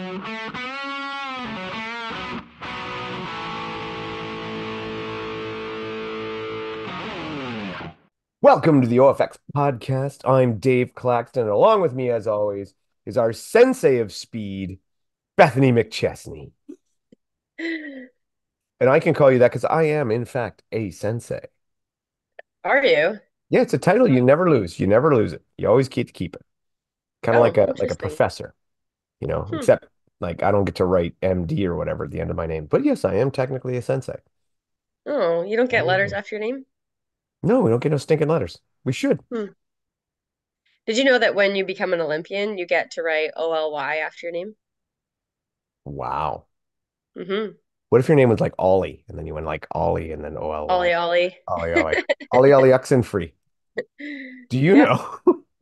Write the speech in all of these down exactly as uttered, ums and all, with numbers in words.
Welcome to the O F X podcast. I'm Dave Claxton, and along with me, as always, is our sensei of speed, Bethany McChesney. And I can call you that because I am, in fact, a sensei. Are you? Yeah, it's a title you never lose. You never lose it. You always keep to keep it. Kind of like Oh, a like a interesting. professor, you know, Hmm. except like I don't get to write M D or whatever at the end of my name. But yes, I am technically a sensei. Oh, you don't get letters Oh. after your name? No, we don't get no stinking letters. We should. Hmm. Did you know that when you become an Olympian, you get to write O L Y after your name? Wow. Mm-hmm. What if your name was like Ollie and then you went like Ollie and then O L Y? Ollie Ollie. Ollie, Ollie. Ollie, Ollie, Oxenfree. Do you Yep. know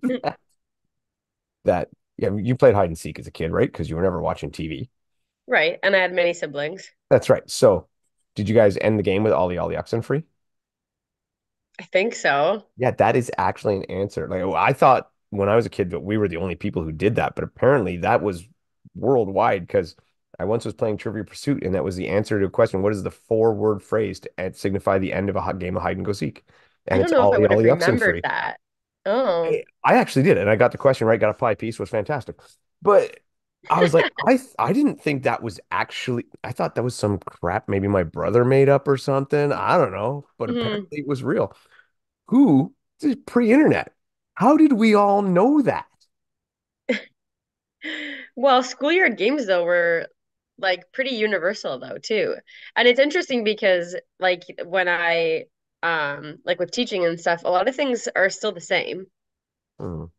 that? Yeah, you played hide and seek as a kid, right? Because you were never watching T V. Right. And I had many siblings. That's right. So, did you guys end the game with Ollie, Ollie, Oxenfree? I think so. Yeah, that is actually an answer. Like, oh, I thought when I was a kid that we were the only people who did that, but apparently that was worldwide because I once was playing Trivia Pursuit, and that was the answer to a question: what is the four-word phrase to uh, signify the end of a game of hide and go seek? I And don't it's know if I Ollie, would have Ollie, remembered Oxenfree. that. Oh. I, I actually did, and I got the question right, got a pie piece, was fantastic. But I was like, I th I didn't think that was actually. I thought that was some crap maybe my brother made up or something. I don't know, but Hmm. apparently it was real. Who? This is pre-internet. How did we all know that? Well, schoolyard games though were like pretty universal though too. And it's interesting because like when I um like with teaching and stuff, a lot of things are still the same. Hmm.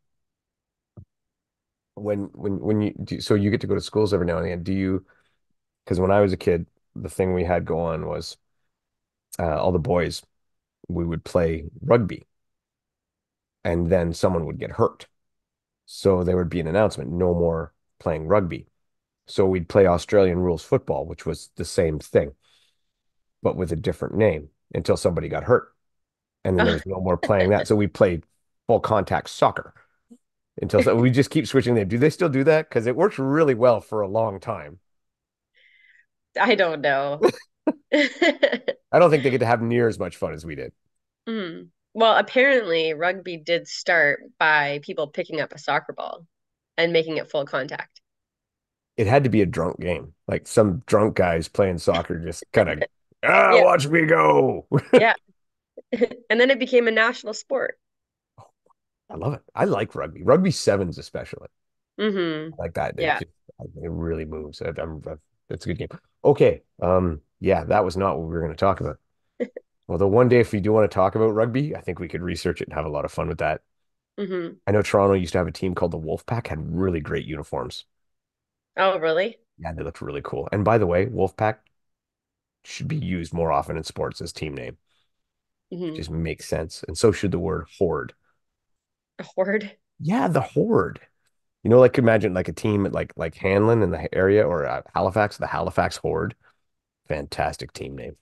When when when you do, so you get to go to schools every now and again. Do you? Because when I was a kid, the thing we had go on was uh, all the boys we would play rugby, and then someone would get hurt. So there would be an announcement, no more playing rugby. So we'd play Australian rules football, which was the same thing, but with a different name until somebody got hurt. And then there was no more playing that. So we played full contact soccer until so we just keep switching them. Do they still do that? Because it works really well for a long time. I don't know. I don't think they get to have near as much fun as we did. Hmm. Well, apparently rugby did start by people picking up a soccer ball and making it full contact. It had to be a drunk game. Like some drunk guys playing soccer just kind of, ah, Yeah, watch me go. yeah. And then it became a national sport. I love it. I like rugby. Rugby sevens especially. Hmm. Like that. It Yeah. just it really moves. I, I'm, it's a good game. Okay. Um, yeah, that was not what we were going to talk about. Although one day, if we do want to talk about rugby, I think we could research it and have a lot of fun with that. Hmm. I know Toronto used to have a team called the Wolfpack, had really great uniforms. Oh, really? Yeah, they looked really cool. And by the way, Wolfpack should be used more often in sports as team name. It Hmm. just makes sense. And so should the word horde. A horde? Yeah, the horde. You know, like imagine like a team like like Hanlon in the area or uh, Halifax, the Halifax Horde. Fantastic team name.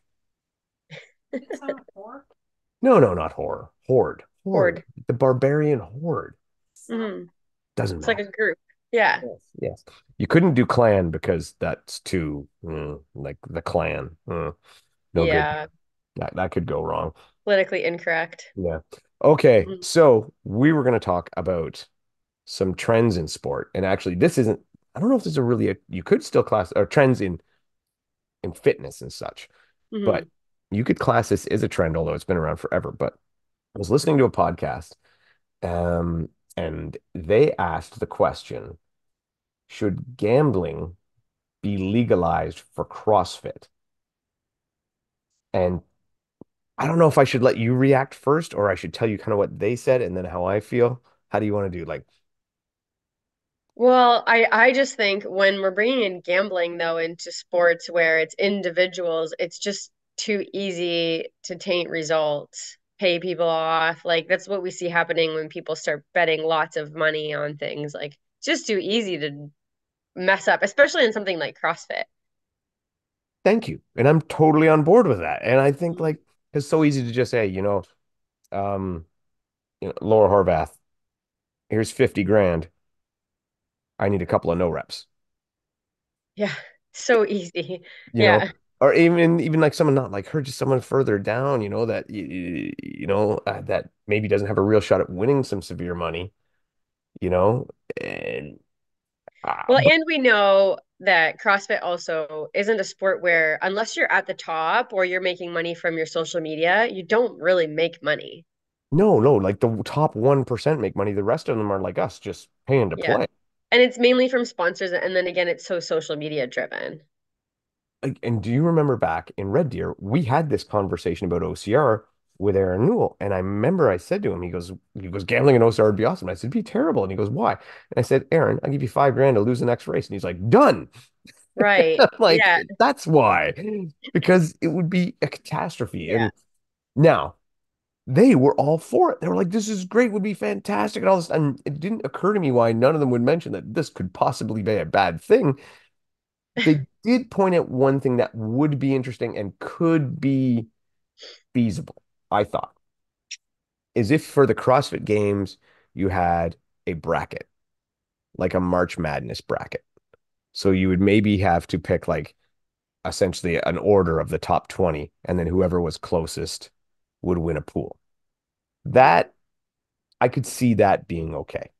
No, no, not horror. Horde. Horde. Horde. The barbarian horde. Hmm. Doesn't It's like matter. a group. Yeah. Yes. Yes. You couldn't do clan because that's too mm, like the clan. Mm, no good. Yeah. That that could go wrong. Politically incorrect. Yeah. Okay. Mhm. So we were going to talk about some trends in sport. And actually, this isn't, I don't know if this is a really a, you could still class or trends in in fitness and such, but Hmm. you could class this as a trend, although it's been around forever. But I was listening to a podcast, um, and they asked the question, should gambling be legalized for CrossFit? And I don't know if I should let you react first or I should tell you kind of what they said and then how I feel. How do you want to do? Like, Well, I I just think when we're bringing in gambling though into sports where it's individuals, it's just too easy to taint results, pay people off. Like that's what we see happening when people start betting lots of money on things. Like it's just too easy to mess up, especially in something like CrossFit. thank you. And I'm totally on board with that. And I think like it's so easy to just say, you know, um, you know, Laura Horvath, here's fifty grand. I need a couple of no reps. Yeah. So easy. You know, Yeah. or even even like someone not like her, just someone further down, you know, that you, you know uh, that maybe doesn't have a real shot at winning some severe money, you know, and uh, Well, but and we know that CrossFit also isn't a sport where, unless you're at the top or you're making money from your social media, you don't really make money. no, no, like the top one percent make money. The rest of them are like us, just paying to Yeah. play. And it's mainly from sponsors. And then again, it's so social media driven. Like, and do you remember back in Red Deer, we had this conversation about O C R with Aaron Newell, and I remember I said to him, he goes, he goes, gambling in O C R would be awesome. I said, it'd be terrible, and he goes, why? And I said, Aaron, I'll give you five grand to lose the next race, and he's like, done. Right. Like, Yeah. that's why, because it would be a catastrophe. Yeah. And now they were all for it. They were like, this is great, would be fantastic, and all this. And it didn't occur to me why none of them would mention that this could possibly be a bad thing. They did point out one thing that would be interesting and could be feasible, I thought, is if for the CrossFit Games you had a bracket, like a March Madness bracket. So you would maybe have to pick like essentially an order of the top twenty, and then whoever was closest would win a pool. That I could see that being okay,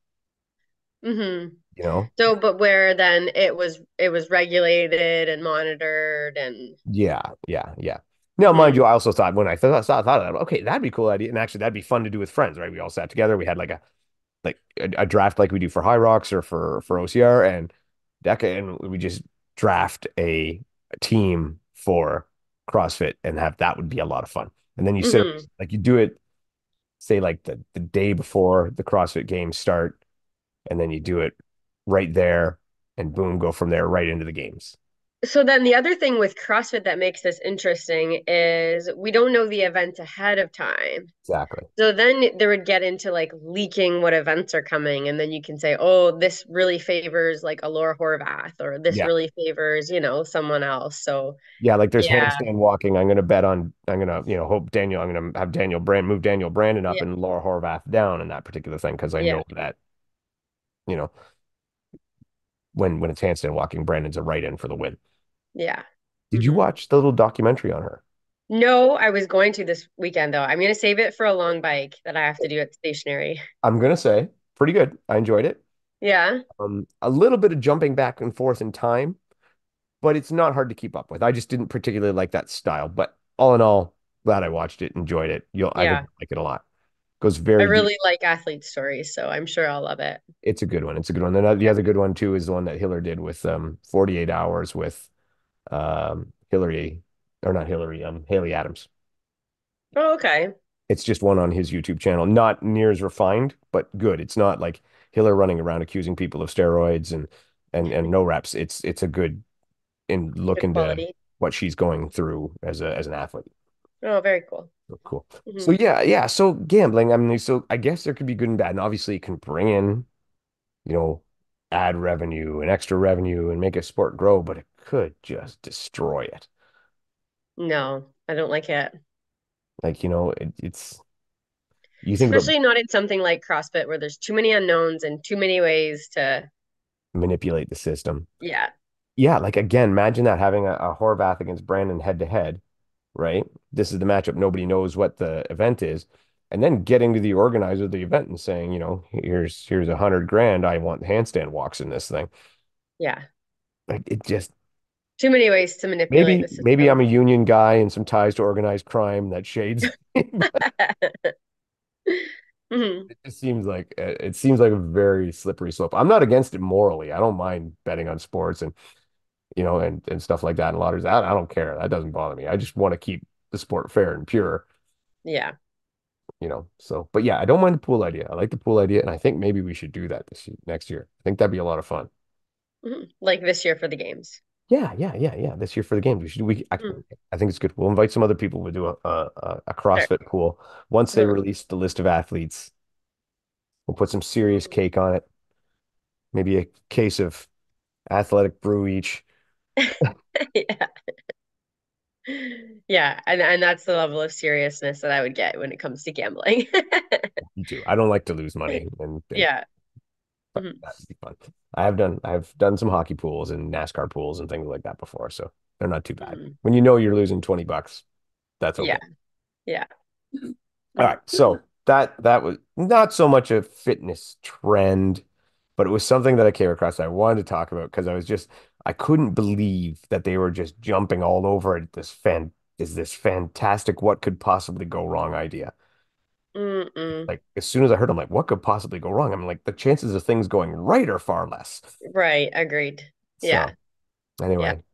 hmm you know? So, but where then it was it was regulated and monitored and Yeah, yeah, yeah. Now, mind mm, you, I also thought when I thought, thought, thought of that, okay, that'd be a cool idea. And actually, that'd be fun to do with friends, right? We all sat together. We had like a like a, a draft like we do for High Rocks or for for O C R and DECA, and we just draft a, a team for CrossFit and have that would be a lot of fun. And then you sit hmm like you do it, say like the the day before the CrossFit games start, and then you do it right there, and boom, go from there right into the games. So then the other thing with CrossFit that makes this interesting is we don't know the event ahead of time. Exactly. So then there would get into like leaking what events are coming, and then you can say, oh, this really favors like a Laura Horvath, or this Yeah. really favors, you know, someone else. So Yeah, like there's yeah, handstand walking. I'm gonna bet on I'm gonna, you know, hope Daniel, I'm gonna have Daniel Brand move Daniel Brandon up yeah, and Laura Horvath down in that particular thing because I yeah, know that, you know, when when it's handstand walking, Brandon's a right in for the win. yeah. Did you hmm watch the little documentary on her? No, I was going to this weekend though. I'm gonna save it for a long bike that I have to do at stationary. I'm gonna say pretty good. I enjoyed it. Yeah, Um, a little bit of jumping back and forth in time, but it's not hard to keep up with. I just didn't particularly like that style, but all in all, glad I watched it, enjoyed it. You'll, I think yeah. you'll like it a lot. Goes I very deep. really like athlete stories, so I'm sure I'll love it. It's a good one. It's a good one. And the Yeah. other good one too is the one that Hiller did with um forty-eight hours with um Hillary or not Hillary, um Haley Adams. Oh, okay. It's just one on his YouTube channel. Not near as refined, but good. It's not like Hiller running around accusing people of steroids and and and no reps. It's it's a good in look Good into quality. what she's going through as a as an athlete. Oh, very cool. So cool. hmm So yeah, yeah. So gambling, I mean, so I guess there could be good and bad. And obviously it can bring in, you know, ad revenue and extra revenue and make a sport grow, but it could just destroy it. No, I don't like it. Like, you know, it, it's you think about Especially not in something like CrossFit where there's too many unknowns and too many ways to, manipulate the system. yeah, Yeah, like again, imagine that having a, a Horvath against Brandon head to head, right? This is the matchup. Nobody knows what the event is. And then getting to the organizer of the event and saying, you know, here's here's a hundred grand. I want handstand walks in this thing. yeah. Like it just Too many ways to manipulate maybe the maybe I'm system. a union guy and some ties to organized crime that shades, but hmm it just seems like uh, it seems like a very slippery slope. I'm not against it morally. I don't mind betting on sports and you know and and stuff like that and lotteries. I, I don't care. That doesn't bother me. I just want to keep the sport fair and pure, Yeah. you know. So, but yeah, I don't mind the pool idea. I like the pool idea, and I think maybe we should do that this year, next year. I think that'd be a lot of fun. hmm Like this year for the games. Yeah, yeah, yeah, yeah. This year for the games, we should. We, I, Mm, I think it's good. We'll invite some other people. We'll do a a, a sure. CrossFit pool once they Mhm. release the list of athletes. We'll put some serious cake on it. Maybe a case of athletic brew each. Yeah. Yeah, and and that's the level of seriousness that I would get when it comes to gambling. Me too. I don't like to lose money, and, and Yeah. But Hmm. that'd be fun. I have done I've done some hockey pools and NASCAR pools and things like that before, so they're not too bad. Hmm. When you know you're losing twenty bucks, that's Yeah. okay. Yeah. All Hmm. right, so that that was not so much a fitness trend, but it was something that I came across that I wanted to talk about because I was just I couldn't believe that they were just jumping all over it. This fan is this fantastic what could possibly go wrong idea. Mm-mm. Like as soon as I heard, I'm like, what could possibly go wrong? I'm like, the chances of things going right are far less. Right. Agreed. Yeah. So Yeah. anyway,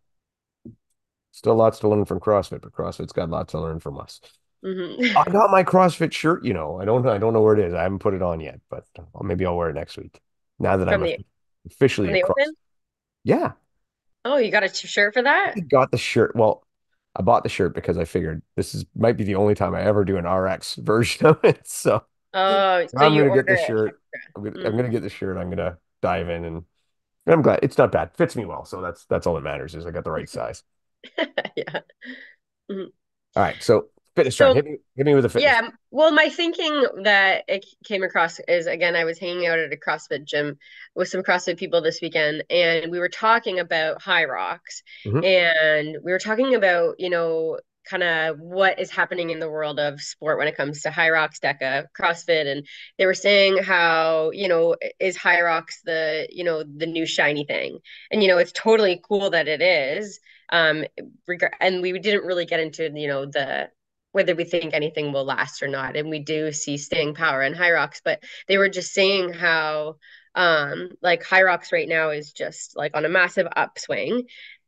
still lots to learn from CrossFit, but CrossFit's got lots to learn from us. Hmm. I got my CrossFit shirt, you know. I don't I don't know where it is. I haven't put it on yet, but uh, maybe I'll wear it next week. Now that I'm From a, the officially from a the cross. open? Yeah, Oh, you got a t- shirt for that? I got the shirt. Well, I bought the shirt because I figured this is might be the only time I ever do an R X version of it. So Oh, so I'm you gonna get order the it shirt. I'm gonna extra. I'm gonna Hmm. get the shirt. I'm gonna dive in and I'm glad it's not bad. Fits me well. So that's that's all that matters is I got the right size. Yeah. Mhm. All right. So fitness trend. So Hit me hit me with a fitness. yeah, well, my thinking that it came across is again, I was hanging out at a CrossFit gym with some CrossFit people this weekend, and we were talking about high rocks, Hmm. and we were talking about, you know, kind of what is happening in the world of sport when it comes to high rocks, DECA, CrossFit, and they were saying how, you know, is high rocks the, you know, the new shiny thing, and you know, it's totally cool that it is. Um, and we didn't really get into, you know, the whether we think anything will last or not. And we do see staying power in High Rocks, but they were just saying how um like High Rocks right now is just like on a massive upswing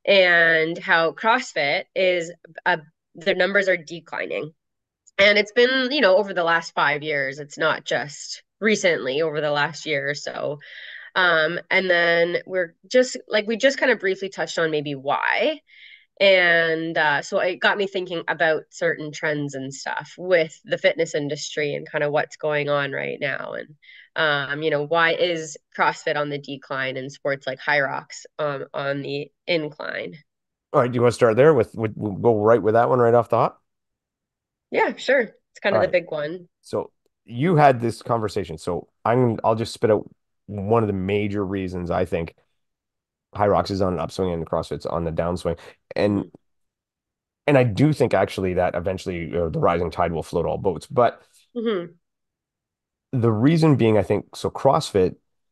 and how CrossFit is uh, the numbers are declining. And it's been, you know, over the last five years. It's not just recently over the last year or so. Um, and then we're just like we just kind of briefly touched on maybe why. And uh, so it got me thinking about certain trends and stuff with the fitness industry and kind of what's going on right now. And, um, you know, why is CrossFit on the decline and sports like High Rocks um, on the incline? All right. Do you want to start there with, with we'll go right with that one right off the hop? Yeah, sure. It's kind All of the right. big one. So you had this conversation. So I'm I'll just spit out one of the major reasons I think High Rocks is on an upswing and CrossFit's on the downswing. And Hmm. and I do think actually that eventually uh, the rising tide will float all boats. But Hmm. the reason being, I think, so CrossFit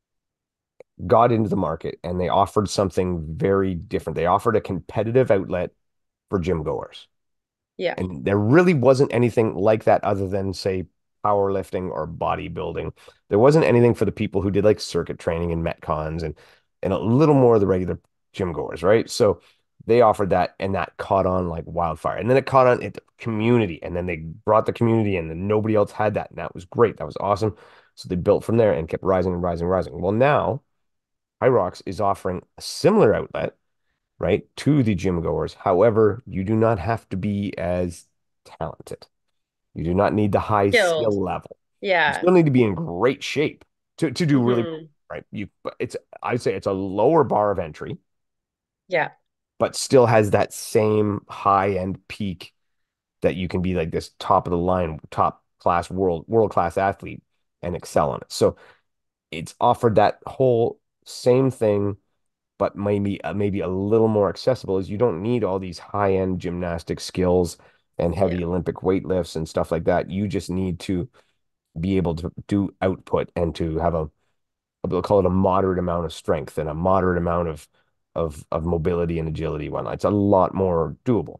got into the market and they offered something very different. They offered a competitive outlet for gym goers. Yeah. And there really wasn't anything like that other than, say, powerlifting or bodybuilding. There wasn't anything for the people who did like circuit training and metcons and and a little more of the regular gym goers, right? So they offered that and that caught on like wildfire. And then it caught on in the community. And then they brought the community in and nobody else had that. And that was great. That was awesome. So they built from there and kept rising and rising and rising. Well, now Hyrox is offering a similar outlet, right, to the gym goers. However, you do not have to be as talented. You do not need the high Skilled. skill level. You Yeah. still need to be in great shape to, to do really well, Hmm. right? You, but it's, I'd say it's a lower bar of entry, Yeah. but still has that same high end peak that you can be like this top of the line, top class world, world class athlete and excel on it. So it's offered that whole same thing but maybe uh, maybe a little more accessible is you don't need all these high-end gymnastic skills and Yeah. heavy Olympic weightlifts and stuff like that. You just need to be able to do output and to have a, we'll call it a moderate amount of strength and a moderate amount of of of mobility and agility and whatnot. It's a lot more doable.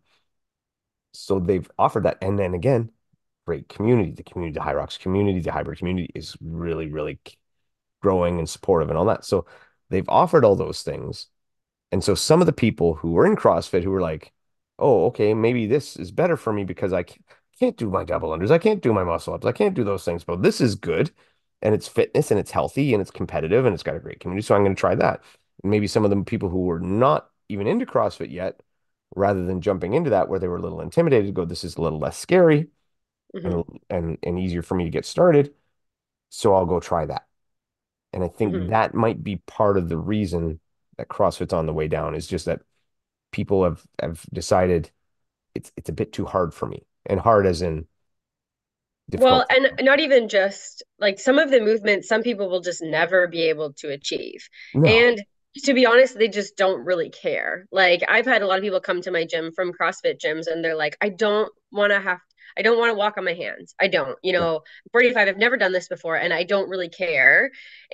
So they've offered that. And then again, great community. The community, the High Rocks community, the hybrid community is really, really growing and supportive and all that. So they've offered all those things. And so some of the people who were in CrossFit who were like, oh, okay, maybe this is better for me because I can't, can't do my double unders. I can't do my muscle ups. I can't do those things, but this is good. And it's fitness and it's healthy and it's competitive and it's got a great community. So I'm going to try that. And maybe some of the people who were not even into CrossFit yet, rather than jumping into that where they were a little intimidated, go, this is a little less scary and, Hmm. and, and easier for me to get started. So I'll go try that. And I think Hmm. that might be part of the reason that CrossFit's on the way down is just that people have have decided it's it's a bit too hard for me. And hard as in Well, difficult. and not even just like some of the movements, some people will just never be able to achieve. No. And to be honest, they just don't really care. Like I've had a lot of people come to my gym from CrossFit gyms and they're like, I don't want to have I don't want to walk on my hands. I don't. You Yeah. know, forty-five, I've never done this before and I don't really care.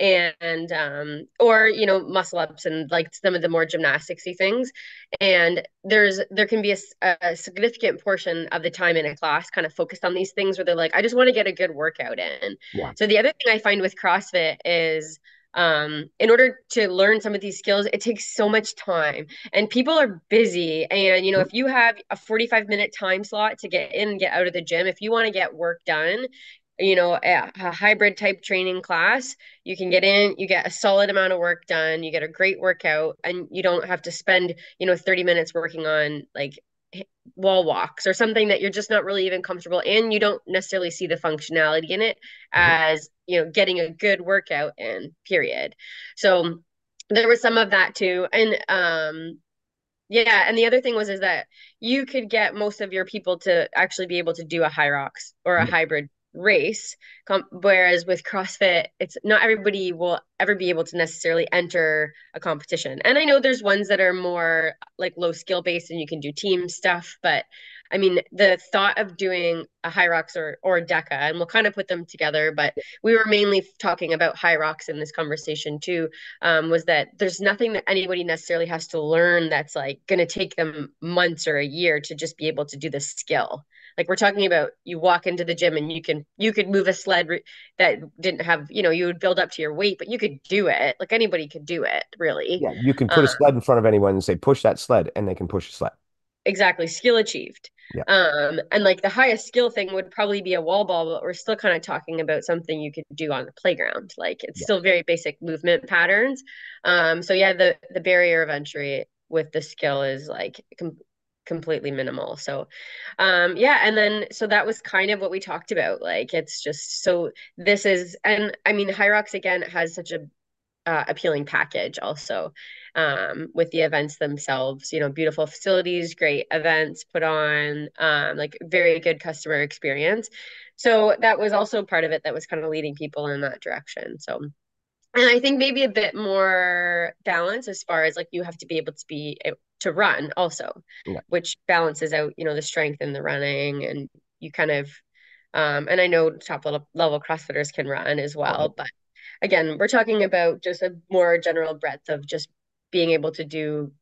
And um or, you know, muscle ups and like some of the more gymnasticsy things. And there's there can be a, a significant portion of the time in a class kind of focused on these things where they're like, I just want to get a good workout in. Yeah. So the other thing I find with CrossFit is um in order to learn some of these skills, it takes so much time and people are busy. And you know, if you have a forty-five minute time slot to get in and get out of the gym, if you want to get work done, you know, a, a hybrid type training class, you can get in, you get a solid amount of work done, you get a great workout, and you don't have to spend, you know, thirty minutes working on like wall walks or something that you're just not really even comfortable and you don't necessarily see the functionality in it Mhm. as, you know, getting a good workout in, period. So there was some of that too. And um yeah, and the other thing was is that you could get most of your people to actually be able to do a high rocks or a Yeah. hybrid race. Com- whereas with CrossFit, it's not everybody will ever be able to necessarily enter a competition. And I know there's ones that are more like low skill based and you can do team stuff, but I mean the thought of doing a high rocks or or a deca, and we'll kind of put them together, but we were mainly talking about high rocks in this conversation too, um, was that there's nothing that anybody necessarily has to learn that's like going to take them months or a year to just be able to do this skill. Like we're talking about, you walk into the gym and you can you could move a sled that didn't have, you know, you would build up to your weight, but you could do it. Like anybody could do it, really. Yeah. You can Um, put a sled in front of anyone and say, push that sled, and they can push a sled. exactly, skill achieved. Yeah. Um, and like the highest skill thing would probably be a wall ball, but we're still kind of talking about something you could do on the playground. Like it's Yeah. still very basic movement patterns. Um, so yeah, the the barrier of entry with the skill is like com completely minimal. So um yeah, and then so that was kind of what we talked about. Like it's just so this is, and I mean Hyrox again has such a uh, appealing package also, um, with the events themselves. You know, beautiful facilities, great events put on, um, like very good customer experience. So that was also part of it that was kind of leading people in that direction. So, and I think maybe a bit more balance as far as like you have to be able to be to run also, Yeah. which balances out, you know, the strength in the running and you kind of um, and I know top level, level CrossFitters can run as Oh, yeah. well, but again, we're talking about just a more general breadth of just being able to do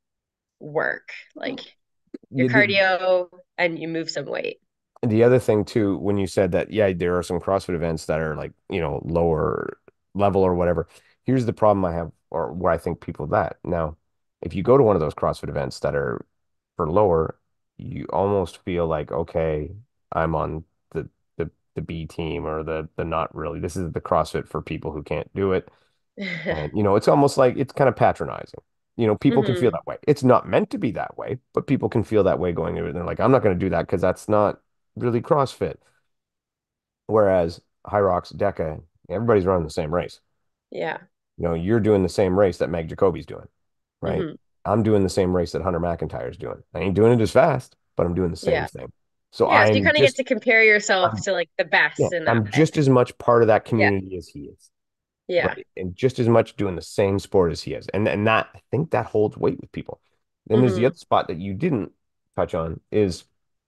work, like your You did. cardio and you move some weight. The other thing too, when you said that, yeah, there are some CrossFit events that are like, you know, lower level or whatever. Here's the problem I have, or where I think people that now, if you go to one of those CrossFit events that are for lower, you almost feel like, okay, I'm on the the the B team or the the not really. This is the CrossFit for people who can't do it. And you know, it's almost like it's kind of patronizing. You know, people can feel hmm that way. It's not meant to be that way, but people can feel that way going into it. And they're like, I'm not going to do that because that's not really CrossFit. Whereas High Rocks, Deca, everybody's running the same race. Yeah. You know, you're doing the same race that Meg Jacoby's doing, right? hmm I'm doing the same race that Hunter McIntyre's doing. I ain't doing it as fast, but I'm doing the same Yeah. thing. So Yeah. So you I'm kind of get just, to compare yourself I'm, to like the yeah, best in that I'm way. just as much part of that Yeah. community as he is. Yeah. Right. And just as much doing the same sport as he is. And and that I think that holds weight with people. Then there's the hmm other spot that you didn't touch on is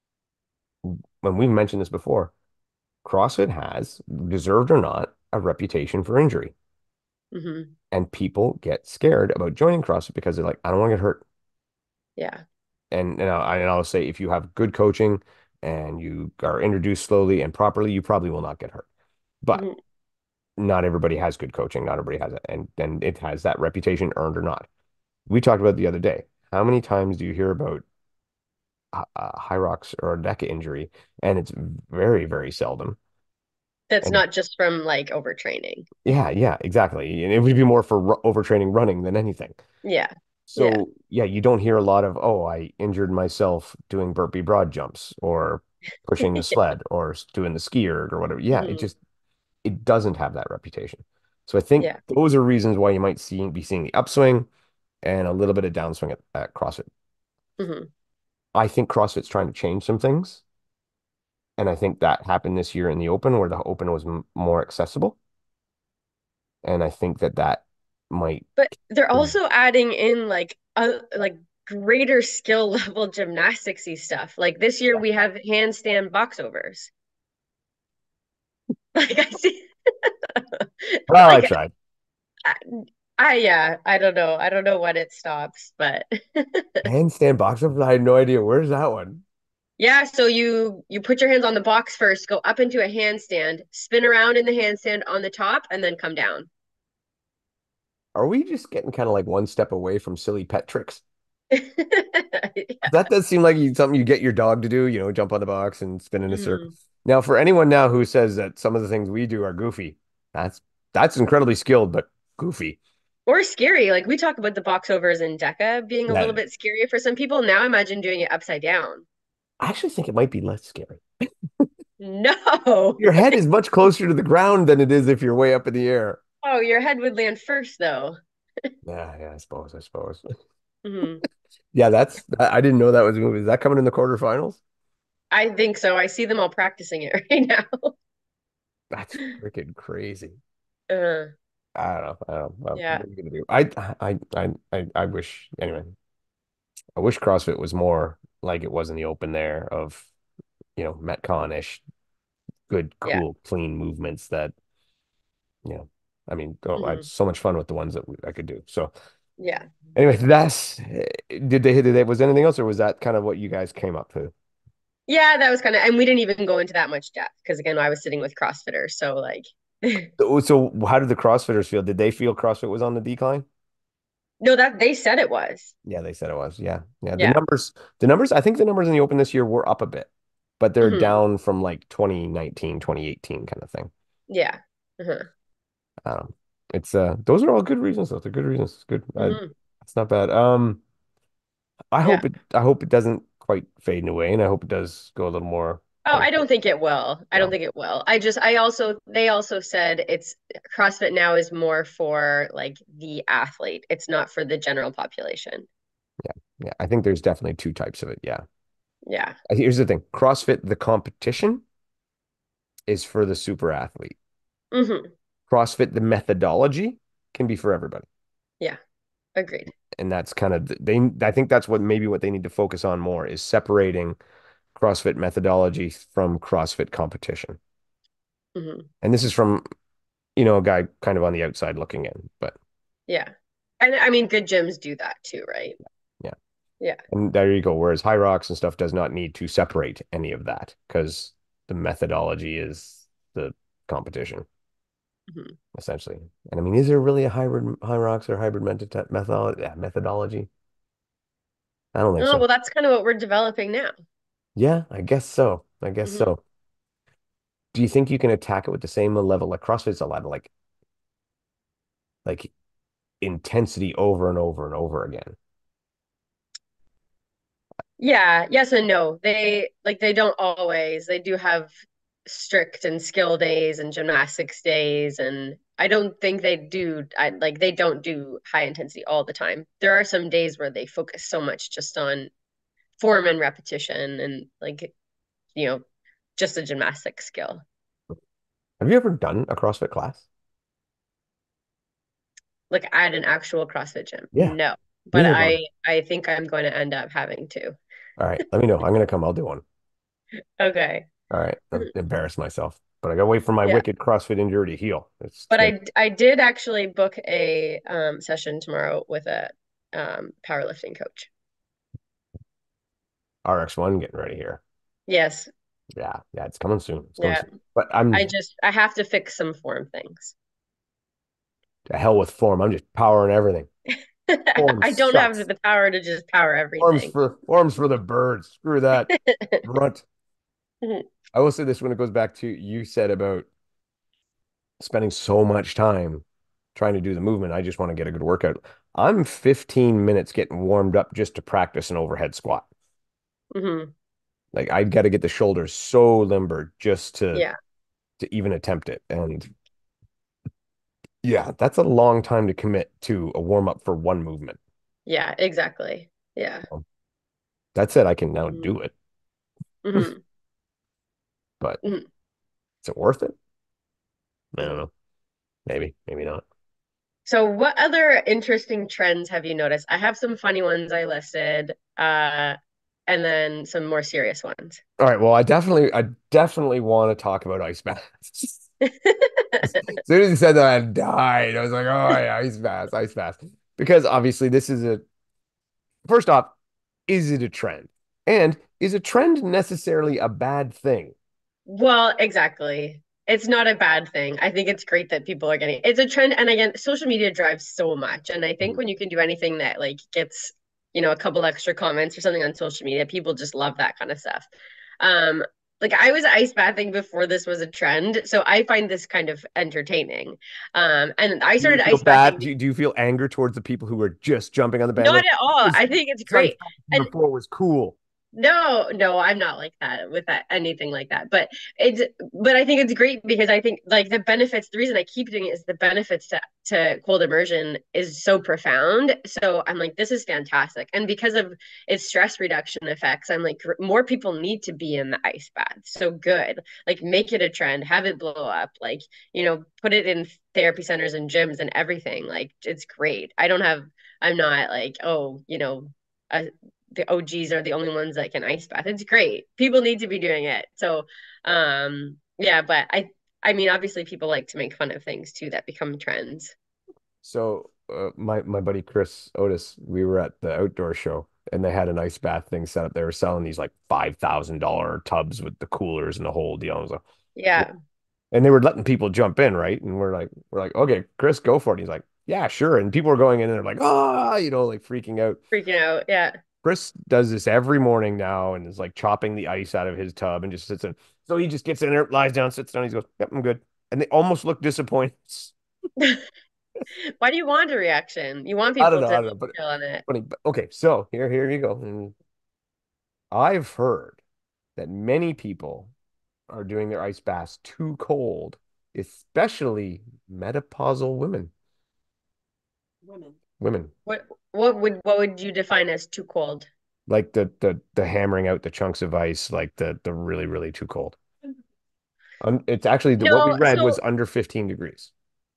when we've mentioned this before, CrossFit has, deserved or not, a reputation for injury. hmm And people get scared about joining CrossFit because they're like, I don't want to get hurt. Yeah. And, and, I, and I'll say if you have good coaching and you are introduced slowly and properly, you probably will not get hurt. But hmm not everybody has good coaching. Not everybody has it. And then it has that reputation earned or not. We talked about the other day. How many times do you hear about a, a high rocks or a deca injury? And it's very, very seldom. That's And not just from like overtraining. yeah, yeah, exactly. And it would be more for ru- overtraining running than anything. Yeah. Yeah. So yeah, you don't hear a lot of, oh, I injured myself doing burpee broad jumps or pushing the sled or s- doing the ski erg or whatever. Yeah, it hmm just it doesn't have that reputation. So I think Yeah. those are reasons why you might see be seeing the upswing and a little bit of downswing at, at CrossFit. hmm I think CrossFit's trying to change some things. And I think that happened this year in the Open where the Open was m more accessible. And I think that that might, But they're also adding in like a like greater skill level gymnasticsy stuff. Like this year yeah. we have handstand box overs. Like I see Well, I like tried. I, I yeah, I don't know. I don't know when it stops, but Handstand box up. I had no idea. Where's that one? yeah, so you you put your hands on the box first, go up into a handstand, spin around in the handstand on the top, and then come down. Are we just getting kind of like one step away from silly pet tricks? Yeah. That does seem like you, something you get your dog to do, you know, jump on the box and spin in a circle. Mhm. Now, for anyone now who says that some of the things we do are goofy, that's that's incredibly skilled, but goofy. Or scary. Like we talk about the box overs in DECA being a little Yeah. bit scary for some people. Now imagine doing it upside down. I actually think it might be less scary. No. Your head is much closer to the ground than it is if you're way up in the air. Oh, your head would land first though. Yeah, yeah, I suppose, I suppose. Hmm. Yeah, that's I didn't know that was a movie. Is that coming in the quarterfinals? I think so. I see them all practicing it right now. That's freaking crazy. Uh, I don't know. I don't know. yeah. What are you gonna do? I I I I I wish anyway. I wish CrossFit was more like it was in the open there of, you know, Metcon-ish, good, Yeah. cool, clean movements that, you know, I mean, oh, I had Hmm. so much fun with the ones that we, I could do. So Yeah. anyway, that's did they did they was anything else or was that kind of what you guys came up to? Yeah, that was kind of, and we didn't even go into that much depth because again, I was sitting with CrossFitters, so like, So, so how did the CrossFitters feel? Did they feel CrossFit was on the decline? no, that they said it was. Yeah, they said it was. Yeah. Yeah. The Yeah. numbers, the numbers, I think the numbers in the open this year were up a bit, but they're Hmm. down from like twenty nineteen, twenty eighteen kind of thing. Yeah. Uh-huh. Um, it's uh those are all good reasons though. They're good reasons. It's good. I, Hmm. it's not bad. Um, I Yeah. hope it I hope it doesn't quite fade away and I hope it does go a little more Oh, like, I don't think it will. I don't no. think it will. I just, I also, they also said it's CrossFit now is more for like the athlete. It's not for the general population. Yeah. Yeah. I think there's definitely two types of it. Yeah. Yeah. Uh, Here's the thing. CrossFit, the competition is for the super athlete. Hmm. CrossFit, the methodology can be for everybody. Yeah. Agreed. And that's kind of they I think that's what maybe what they need to focus on more is separating CrossFit methodology from CrossFit competition. Hmm. And this is from, you know, a guy kind of on the outside looking in, but Yeah. And I mean, good gyms do that too, right? yeah. Yeah. And there you go. Whereas High Rocks and stuff does not need to separate any of that because the methodology is the competition, Hmm. essentially. And I mean, is there really a hybrid High Rocks or hybrid method methodology? Yeah, methodology? I don't think Oh, so. well, that's kind of what we're developing now. Yeah, I guess so. I guess Hmm. so. Do you think you can attack it with the same level? Like CrossFit's a lot of like like intensity over and over and over again. Yeah, yes and no. They like they don't always. They do have strict and skill days and gymnastics days and I don't think they do I like they don't do high intensity all the time. There are some days where they focus so much just on form and repetition and like, you know, just a gymnastic skill. Have you ever done a CrossFit class? Like at an actual CrossFit gym. Yeah, No. But neither have I. I I think I'm going to end up having to. All right, let me know. I'm gonna come. I'll do one. Okay. All right, I'll embarrass myself, but I gotta wait for my Yeah. wicked CrossFit injury to heal. It's, it's But gonna I I did actually book a um, session tomorrow with a um, powerlifting coach. R X one getting ready here. Yes. Yeah, yeah, it's coming soon. It's coming Yeah. soon. But I I'm just I have to fix some form things. to hell with form. I'm just powering everything. Form I don't have sucks. the power to just power Forms everything. for forms for the birds. Screw that. Runt. I will say this when it goes back to you said about spending so much time trying to do the movement. I just want to get a good workout. I'm fifteen minutes getting warmed up just to practice an overhead squat. Hmm. Like I got to get the shoulders so limber just to Yeah. to even attempt it. And yeah, that's a long time to commit to a warm up for one movement. Yeah, exactly. Yeah. That said, I can now Hmm. do it. Hmm. but Mhm. is it worth it? I don't know. Maybe, maybe not. So what other interesting trends have you noticed? I have some funny ones I listed, uh, and then some more serious ones. All right. Well, I definitely, I definitely want to talk about ice baths. As soon as he said that, I died. I was like, oh yeah, ice baths, ice baths. Because obviously, this is a first off, is it a trend? And is a trend necessarily a bad thing? Well, exactly. It's not a bad thing. I think it's great that people are getting it's a trend. And again, social media drives so much. And I think Mhm. when you can do anything that like gets, you know, a couple extra comments or something on social media, people just love that kind of stuff. Um, like I was ice bathing before this was a trend, so I find this kind of entertaining. Um, and I Do you started feel ice bad? bathing Do you, do you feel anger towards the people who are just jumping on the not bandwagon? at all. This, I think it's this ice great. bathing And before was cool. no, no, I'm not like that with that anything like that. But it's but I think it's great because I think like the benefits, the reason I keep doing it is the benefits to to cold immersion is so profound. So I'm like, this is fantastic. And because of its stress reduction effects, I'm like, more people need to be in the ice bath. So good. Like make it a trend, have it blow up, like, you know, put it in therapy centers and gyms and everything. Like it's great. I don't have, I'm not like, oh, you know, a the O Gs are the only ones that can ice bath. It's great. People need to be doing it. So, um, yeah, but I, I mean, obviously, people like to make fun of things too that become trends. So uh, my my buddy Chris Otis, we were at the outdoor show and they had an ice bath thing set up. They were selling these like five thousand dollar tubs with the coolers and the whole deal. I was like, Yeah, and they were letting people jump in, right? And we're like, we're like, okay, Chris, go for it. And he's like, yeah, sure. And people were going in and they're like, ah, you know, like freaking out. freaking out. Yeah. Chris does this every morning now and is like chopping the ice out of his tub and just sits in. So he just gets in there, lies down, sits down. He goes, yep, I'm good. And they almost look disappointed. Why do you want a reaction? You want I don't people know, to I don't know, but chill on it. funny. But okay, so here, here you go. And I've heard that many people are doing their ice baths too cold, especially menopausal women. Women. Women. What what would what would you define as too cold? Like the the the hammering out the chunks of ice, like the the really, really too cold. Um, it's actually the, what we No, read was so under fifteen degrees.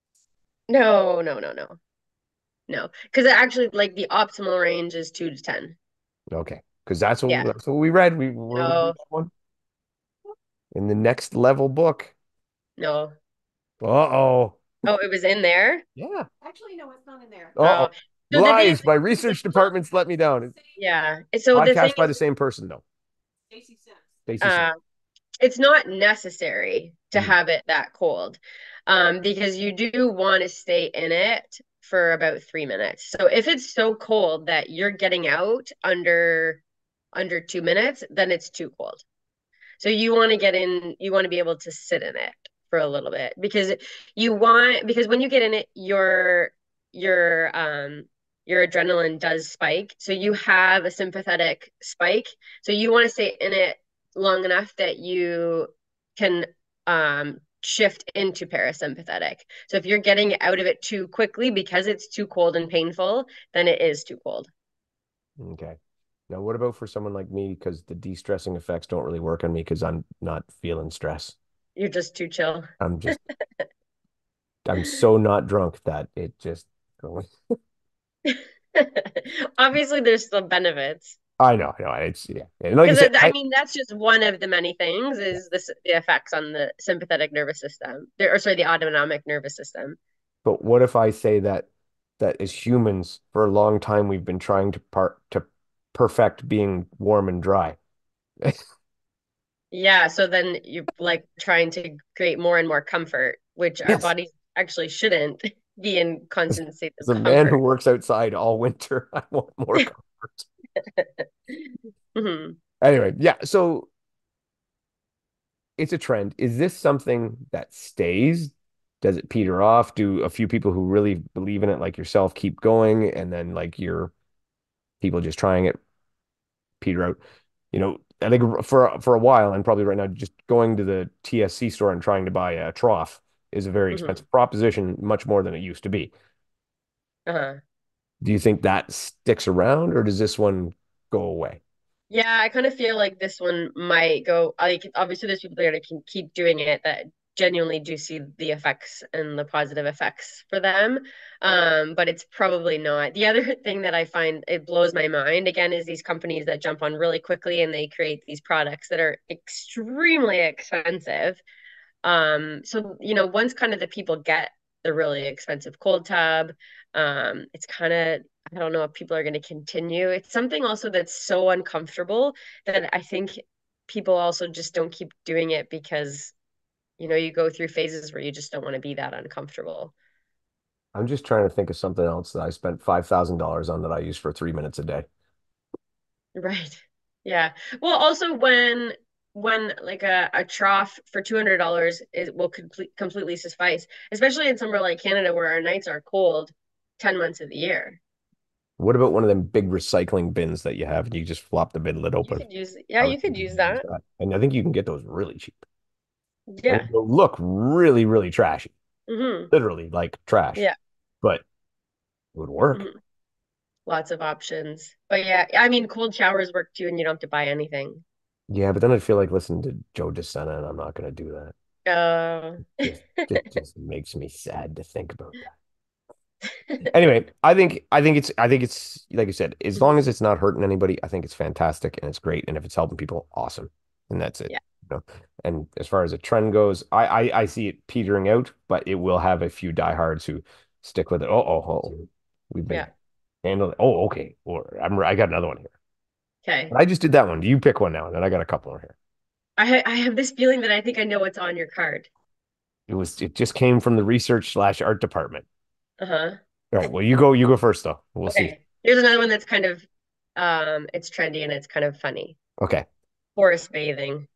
no, no, no, no, no, because actually, like the optimal range is two to ten. Okay. Because that's what Yeah. that's what we read. We were we read No, that one in the next level book. no. Uh-oh. Oh, it was in there. Yeah. Actually, no, it's not in there. Uh-oh. Oh, so the thing is, Lies. My research department's let me down. yeah. So the thing Podcast by is, the same person, though. Stacy Sims. Stacy Sim. uh, it's not necessary to Mhm. have it that cold, um, because you do want to stay in it for about three minutes. So if it's so cold that you're getting out under under two minutes, then it's too cold. So you want to get in, you want to be able to sit in it for a little bit because you want because when you get in it, your your um your adrenaline does spike. So you have a sympathetic spike. So you want to stay in it long enough that you can um shift into parasympathetic. So if you're getting out of it too quickly because it's too cold and painful, then it is too cold. Okay. Now, what about for someone like me? Because the de-stressing effects don't really work on me because I'm not feeling stress. You're just too chill. I'm just, I'm so not drunk that it just, Obviously, there's still benefits. I know, I know. It's, yeah. And like I Because said, I I, mean, that's just one of the many things yeah. is the, the effects on the sympathetic nervous system, or sorry, the autonomic nervous system. But what if I say that, that as humans, for a long time, we've been trying to part to perfect being warm and dry. Yeah, so then you're like trying to create more and more comfort, which our Yes. bodies actually shouldn't be in As, constant state as of a man who comfort. works outside all winter, I want more comfort. Mhm. Anyway, yeah. So it's a trend. Is this something that stays? Does it peter off? Do a few people who really believe in it, like yourself, keep going, and then like your people just trying it peter out? You know, I think for for a while, and probably right now, just going to the T S C store and trying to buy a trough is a very Mhm. expensive proposition, much more than it used to be. Uh-huh. Do you think that sticks around, or does this one go away? Yeah, I kind of feel like this one might go like obviously there's people that are gonna keep keep doing it that genuinely do see the effects and the positive effects for them. Um, but it's probably not. The other thing that I find it blows my mind again is these companies that jump on really quickly and they create these products that are extremely expensive. Um, so you know, once kind of the people get the really expensive cold tub, um, it's kind of I don't know if people are going to continue. It's something also that's so uncomfortable that I think people also just don't keep doing it because, you know, you go through phases where you just don't want to be that uncomfortable. I'm just trying to think of something else that I spent five thousand dollars on that I use for three minutes a day. Right. Yeah. Well, also when when like a, a trough for two hundred dollars is will complete completely suffice, especially in somewhere like Canada where our nights are cold ten months of the year. What about one of them big recycling bins that you have and you just flop the bin lid You open? could use, yeah, I would you could think you use could use that. that. And I think you can get those really cheap. And Yeah. it'll look really, really trashy. Hmm. Literally like trash. Yeah. But it would work. Hmm. Lots of options. But yeah, I mean, cold showers work too, and you don't have to buy anything. Yeah, but then I'd feel like listening to Joe DeSena, and I'm not gonna do that. Uh, Just it just makes me sad to think about that. Anyway, I think I think it's I think it's like you said, as long as it's not hurting anybody, I think it's fantastic and it's great. And if it's helping people, awesome. And that's it. yeah. You know? And as far as a trend goes, I, I I see it petering out, but it will have a few diehards who stick with it. Oh, oh, oh. We've been Yeah. handling. Oh, okay. Or I'm I got another one here. Okay. But I just did that one. Do you pick one now? And then I got a couple more here. I ha I have this feeling that I think I know what's on your card. It was it just came from the research slash art department. Uh-huh. All right. Well, you go you go first though. We'll see. Okay. Here's another one that's kind of um it's trendy and it's kind of funny. Okay. Forest bathing.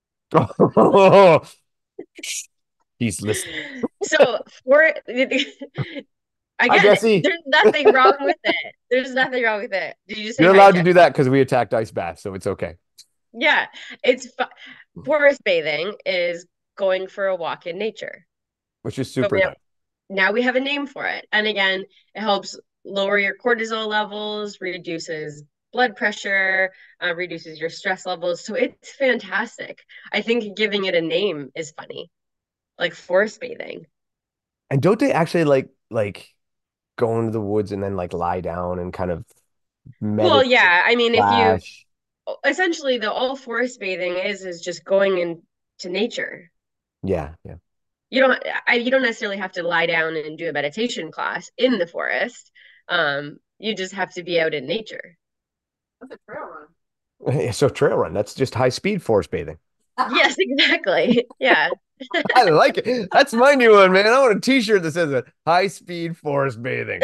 He's listening. So for Hi, again, Jesse. there's nothing wrong with it. There's nothing wrong with it. Did you just say You're hi, allowed to do Jesse? that because we attacked ice bath, so it's okay. Yeah, it's fu forest bathing is going for a walk in nature. Which is But super we have nice. now we have a name for it. And again, it helps lower your cortisol levels, reduces blood pressure, uh, reduces your stress levels. So it's fantastic. I think giving it a name is funny, like forest bathing. And don't they actually like like go into the woods and then like lie down and kind of Well, meditate yeah, I mean, if you slash essentially the all forest bathing is is just going into nature. yeah, yeah. You don't I, you don't necessarily have to lie down and do a meditation class in the forest. Um, you just have to be out in nature. That's a trail run. So trail run, that's just high speed forest bathing. Yes, exactly. Yeah. I like it. That's my new one, man. I want a t-shirt that says that. High speed forest bathing.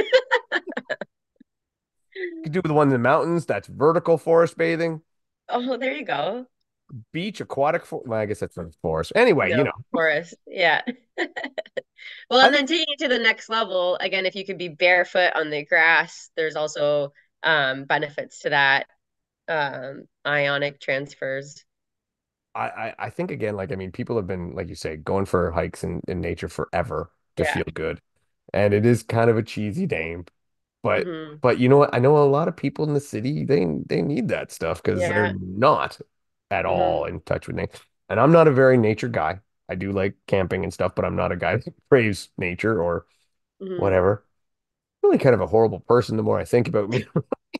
You could do the one in the mountains, that's vertical forest bathing. Oh, there you go. Beach, aquatic for well, I guess that's not forest. Anyway, you No, know. forest. Yeah. Well, I and think then taking it to the next level, again, if you could be barefoot on the grass, there's also um, benefits to that. Um, ionic transfers. I, I I think again, like I mean, people have been, like you say, going for hikes in, in nature forever to Yeah. feel good. And it is kind of a cheesy name, but Hmm. but you know what? I know a lot of people in the city, they they need that stuff because they're Yeah. not at all Hmm. in touch with nature. And I'm not a very nature guy. I do like camping and stuff, but I'm not a guy that craves nature or Hmm. whatever. Really kind of a horrible person the more I think about me.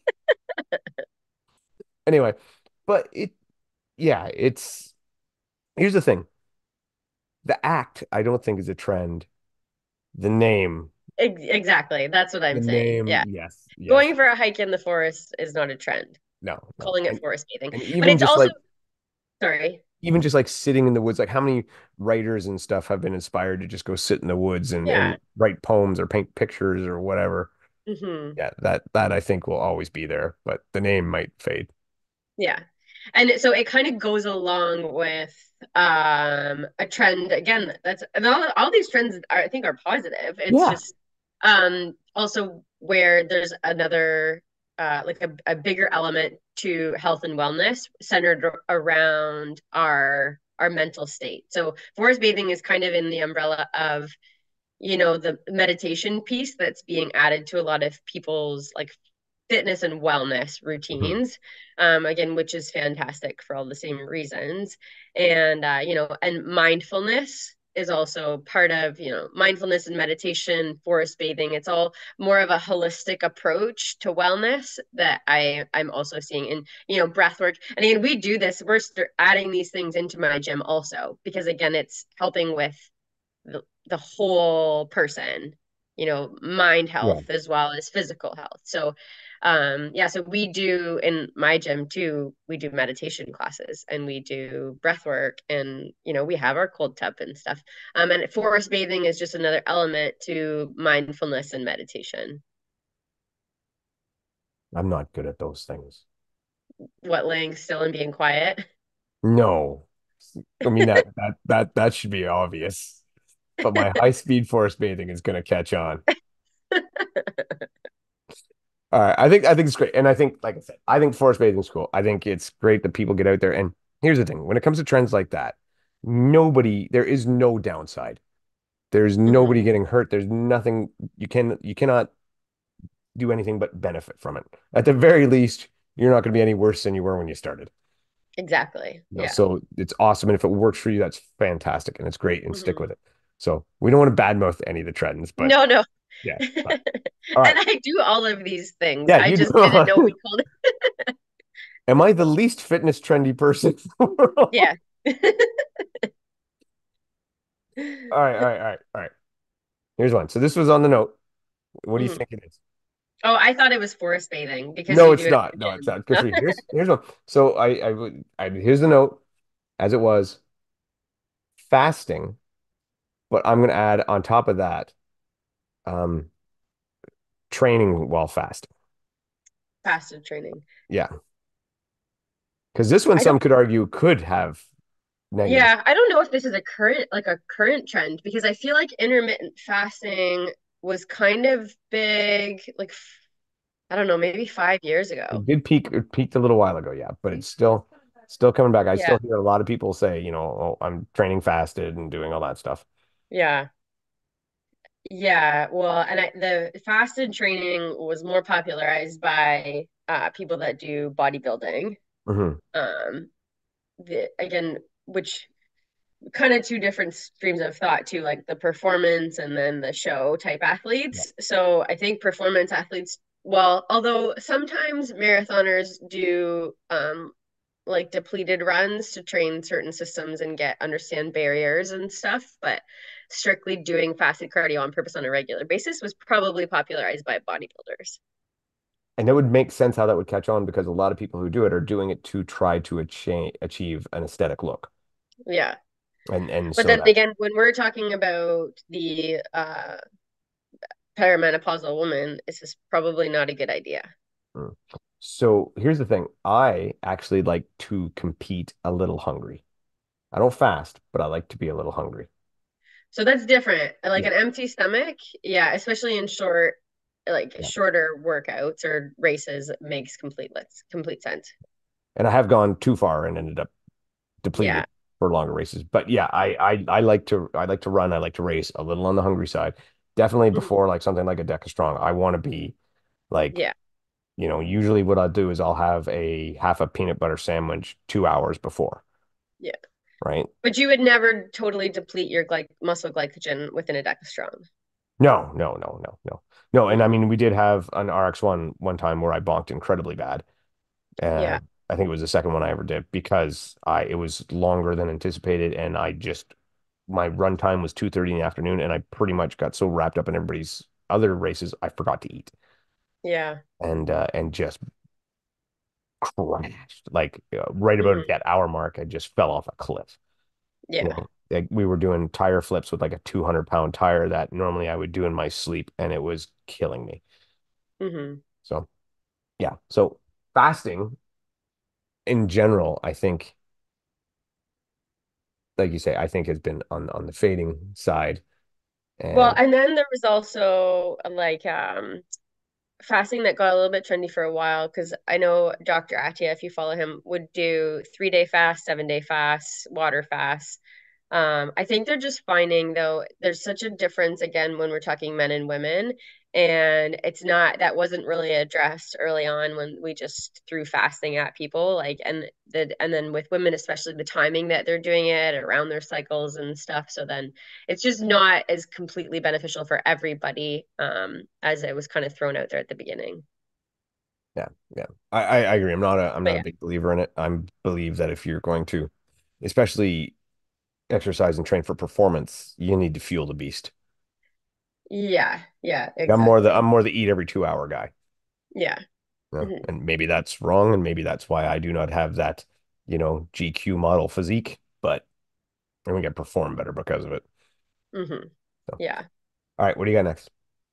Anyway, but it yeah, it's here's the thing. The act, I don't think is a trend. The name, Ex exactly. That's what the I'm saying. name, Yeah. yes, yes. Going for a hike in the forest is not a trend. No, no. Calling it And forest bathing. and But even it's just also, like sorry. even just like sitting in the woods, like how many writers and stuff have been inspired to just go sit in the woods and Yeah. and write poems or paint pictures or whatever. Hmm. Yeah, that that I think will always be there, but the name might fade. Yeah. And so it kind of goes along with um a trend again that's and all, all these trends are I think are positive. It's Yeah. just um also where there's another uh like a, a bigger element to health and wellness centered ar- around our our mental state. So forest bathing is kind of in the umbrella of you know the meditation piece that's being added to a lot of people's like fitness and wellness Mhm. routines, um, again, which is fantastic for all the same reasons. And, uh, you know, and mindfulness is also part of, you know, mindfulness and meditation, forest bathing. It's all more of a holistic approach to wellness that I I'm also seeing in, you know, breath work. And again, we do this, we're st- adding these things into my gym also, because again, it's helping with the, the whole person, you know, mind Yeah. health as well as physical health. So, um, yeah, so we do in my gym too, we do meditation classes and we do breath work and, you know, we have our cold tub and stuff. Um, and forest bathing is just another element to mindfulness and meditation. I'm not good at those things. What, laying still and being quiet? No. I mean that that that that should be obvious. But my high speed forest bathing is going to catch on. All right, I think I think it's great, and I think, like I said, I think forest bathing is cool. I think it's great that people get out there. And here's the thing: when it comes to trends like that, nobody, there is no downside. There's Mhm. nobody getting hurt. There's nothing you can you cannot do anything but benefit from it. At the very least, you're not going to be any worse than you were when you started. Exactly. You know, Yeah. so it's awesome, and if it works for you, that's fantastic, and it's great, and stick Mhm. with it. So we don't want to badmouth any of the trends, but No, no. yeah. But, all And right, I do all of these things. yeah, I you do. just didn't know we called it. Am I the least fitness trendy person in the world? Yeah. All right, all right, all right, all right. Here's one. So this was on the note. What do you Mhm. think it is? Oh, I thought it was forest bathing because No, you do it's it at not. the No, it's gym. not. Good for you. Here's here's one. So I I would I here's the note as it was fasting, but I'm gonna add on top of that um training while fasting. Fasted training. Yeah, because this one I don't, some could argue could have negative. yeah, I don't know if this is a current, like a current trend because I feel like intermittent fasting was kind of big, like, f- I don't know, maybe five years ago. It did peak it peaked a little while ago, yeah, but it's still still coming back. I Yeah. still hear a lot of people say, you know, oh, I'm training fasted and doing all that stuff. Yeah. Yeah. Well, and I, the fasted training was more popularized by uh, people that do bodybuilding. Hmm. Um, the, again, which kind of two different streams of thought too, like the performance and then the show type Yeah. athletes. So I think performance athletes, well, although sometimes marathoners do um like depleted runs to train certain systems and get understand barriers and stuff, but strictly doing fasted cardio on purpose on a regular basis was probably popularized by bodybuilders. And that would make sense how that would catch on because a lot of people who do it are doing it to try to achieve achieve an aesthetic look. Yeah. And and But so then that again, when we're talking about the uh perimenopausal woman, this is probably not a good idea. mm. So here's the thing. I actually like to compete a little hungry. I don't fast, but I like to be a little hungry. So that's different. Like Yeah. an empty stomach, yeah, especially in short, like Yeah. shorter workouts or races, makes complete complete sense. And I have gone too far and ended up Yeah. depleted for longer races. But yeah, I I I like to I like to run, I like to race a little on the hungry side. Definitely Mhm. before like something like a Deca Strong. I want to be like, Yeah. you know, usually what I'll do is I'll have a half a peanut butter sandwich two hours before, Yeah. right? But you would never totally deplete your glyc muscle glycogen within a deca strong. No, no, no, no, no. No, and I Mm. mean we did have an R X one one time where I bonked incredibly bad. Uh, Yeah. I think it was the second one I ever did because I it was longer than anticipated and I just my run time was two thirty in the afternoon and I pretty much got so wrapped up in everybody's other races I forgot to eat Yeah. and uh, and just crashed like uh, right about Hmm. that hour mark I just fell off a cliff. You Yeah. know, like we were doing tire flips with like a two hundred pound tire that normally I would do in my sleep and it was killing me. Hmm. So yeah, so fasting in general, I think, like you say, I think has been on on the fading side. Well, And and then there was also like um fasting that got a little bit trendy for a while because I know doctor Atia, if you follow him, would do three day fast, seven day fast, water fast. Um, I think they're just finding though there's such a difference again when we're talking men and women And it's not, that wasn't really addressed early on when we just threw fasting at people. Like, and the, and then with women, especially the timing that they're doing it around their cycles and stuff. So then it's just not as completely beneficial for everybody, um, as it was kind of thrown out there at the beginning. Yeah, yeah. I, I I agree. I'm not a I'm But not a yeah, big believer in it. I believe that if you're going to, especially exercise and train for performance, you need to fuel the beast. yeah, yeah, I'm more the exactly. I'm more the eat every two hour guy. Yeah. You know? Mhm. And maybe that's wrong, and maybe that's why I do not have that, you know, G Q model physique, but I think I perform better because of it. Mhm. So, Yeah. all right, what do you got next?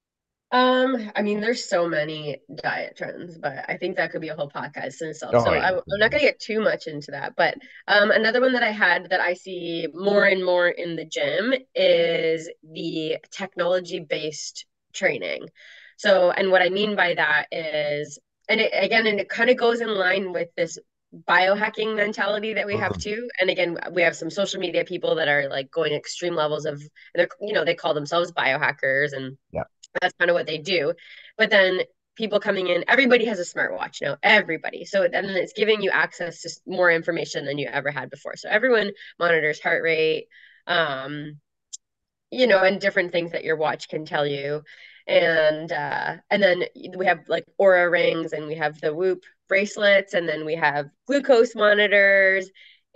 Um, I mean, there's so many diet trends, but I think that could be a whole podcast in itself. Oh So I, yeah. I'm not going to get too much into that. But um, another one that I had that I see more and more in the gym is the technology-based training. So, and what I mean by that is, and it, again, and it kind of goes in line with this biohacking mentality that we have Mhm. too. And again, we have some social media people that are like going extreme levels of, and they're, you know, they call themselves biohackers and Yeah. that's kind of what they do. But then people coming in, everybody has a smartwatch now, everybody. So then it's giving you access to more information than you ever had before. So everyone monitors heart rate, um, you know, and different things that your watch can tell you. And uh, and then we have like Aura rings, and we have the Whoop bracelets, and then we have glucose monitors,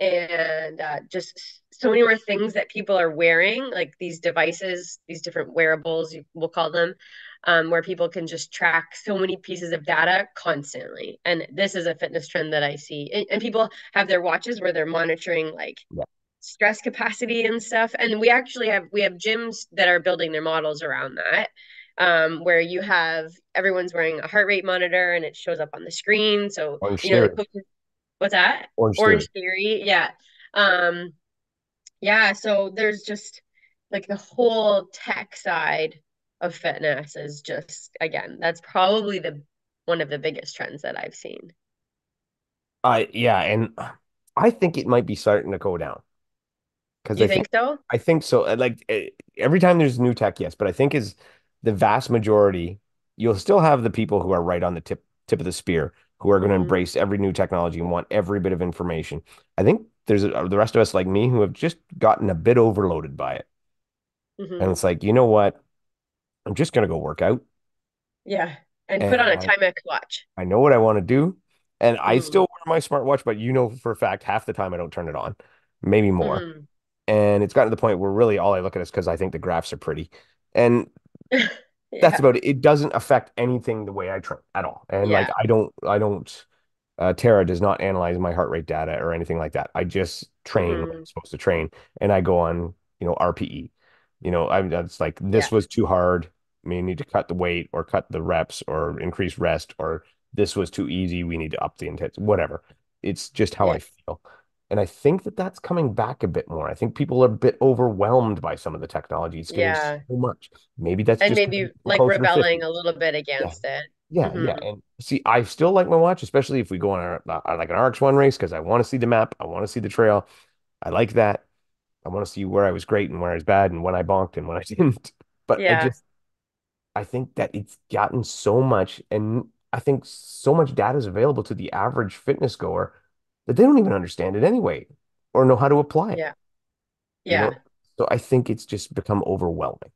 and uh, just so many more things that people are wearing, like these devices, these different wearables, we'll call them, um, where people can just track so many pieces of data constantly. And this is a fitness trend that I see. And, and people have their watches where they're monitoring like Yeah. stress capacity and stuff. And we actually have we have gyms that are building their models around that. Um, where you have everyone's wearing a heart rate monitor and it shows up on the screen. So, Orange you know, the theory. coaches, what's that? Orange theory. Orange Theory. Yeah. Um, yeah. So there's just like the whole tech side of fitness is just, again, that's probably the one of the biggest trends that I've seen. I yeah, and I think it might be starting to go down because I You think think so? I think so. uh, Like eh, every time there's new tech, yes, but I think is the vast majority, you'll still have the people who are right on the tip tip of the spear who are going to Mm-hmm. embrace every new technology and want every bit of information. I think there's a, the rest of us like me who have just gotten a bit overloaded by it. And Mm-hmm. it's like, you know what? I'm just going to go work out Yeah. And put on a and Timex watch. I know what I want to do. And I Mm-hmm. still wear my smartwatch, but you know for a fact half the time I don't turn it on, maybe more. Mm-hmm. And it's gotten to the point where really all I look at is because I think the graphs are pretty. And that's Yeah. about it. It doesn't affect anything the way I train at all. And like Yeah. I don't I don't uh Tara does not analyze my heart rate data or anything like that. I just train when I'm Mm-hmm. supposed to train and I go on, you know, R P E. You know, I'm that's like Yeah. this was too hard. We need to cut the weight or cut the reps or increase rest or this was too easy. We need to up the intensity, whatever. It's just how Yeah. I feel. And I think that that's coming back a bit more. I think people are a bit overwhelmed by some of the technology. It's getting so Yeah. much. Maybe that's And just maybe like closer to fifty. rebelling a little bit Yeah. against it. Yeah. Yeah. Mm-hmm. And see, I still like my watch, especially if we go on a, uh, like an R X one race because I want to see the map. I want to see the trail. I like that. I want to see where I was great and where I was bad and when I bonked and when I didn't. But I Yeah. just, I think that it's gotten so much, and I think so much data is available to the average fitness goer that they don't even understand it anyway or know how to apply it, Yeah. you know? Yeah. So I think it's just become overwhelming.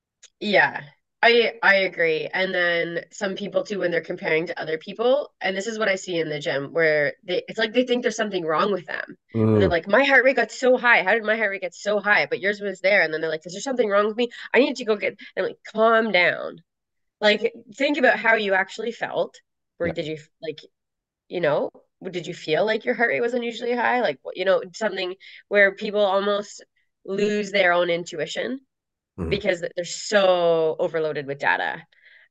Yeah. I I agree. And then some people too, when they're comparing to other people, and this is what I see in the gym, where they it's like they think there's something wrong with them. And they're Mm, like, my heart rate got so high. How did my heart rate get so high? But yours was there. And then they're like, is there something wrong with me? I need to go get, and I'm like, calm down. Like, think about how you actually felt. Or yeah. did you like, you know, did you feel like your heart rate was unusually high? Like, you know, something where people almost lose their own intuition Mhm. because they're so overloaded with data.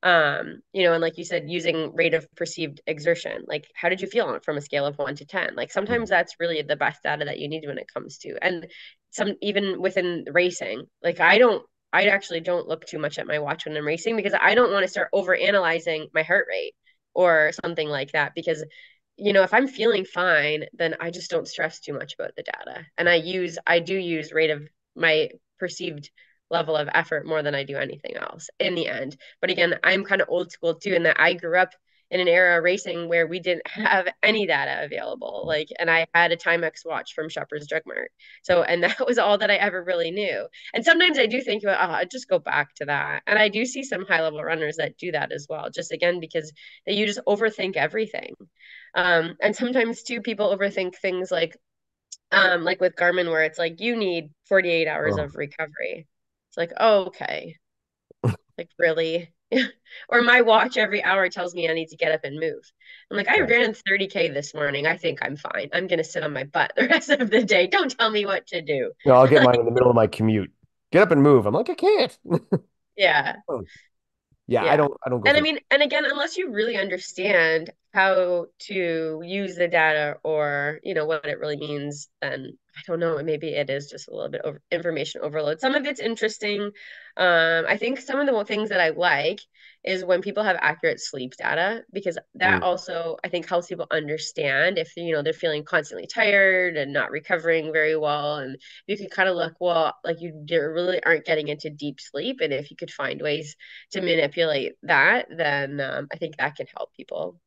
Um, you know, and like you said, using rate of perceived exertion. Like, how did you feel on it from a scale of one to ten? Like, Mhm. sometimes that's really the best data that you need when it comes to, and some even within racing. Like, I don't, I actually don't look too much at my watch when I'm racing because I don't want to start over analyzing my heart rate or something like that because you know if I'm feeling fine then I just don't stress too much about the data and i use I do use rate of my perceived level of effort more than I do anything else in the end. But again, I'm kind of old school too, in that I grew up in an era of racing where we didn't have any data available. Like, and I had a Timex watch from Shoppers Drug Mart. So, and that was all that I ever really knew. And sometimes I do think, oh, I'd just go back to that. And I do see some high level runners that do that as well, just again, because that you just overthink everything. Um, and sometimes too, people overthink things like, um, like with Garmin, where it's like you need forty-eight hours Oh, of recovery. It's like, oh, okay. Like, really? Or my watch every hour tells me I need to get up and move. I'm like, I yeah. ran thirty K this morning. I think I'm fine. I'm going to sit on my butt the rest of the day. Don't tell me what to do. No, I'll get mine in the middle of my commute. Get up and move. I'm like, I can't. Yeah. Yeah, I Yeah. don't I don't go And I for mean, and again, unless you really understand how to use the data or, you know, what it really means, then I don't know, maybe it is just a little bit of information overload. Some of it's interesting. Um, I think some of the things that I like is when people have accurate sleep data, because that mm. also I think helps people understand if, you know, they're feeling constantly tired and not recovering very well. And you can kind of look, well, like you really aren't getting into deep sleep. And if you could find ways to manipulate that, then um, I think that can help people.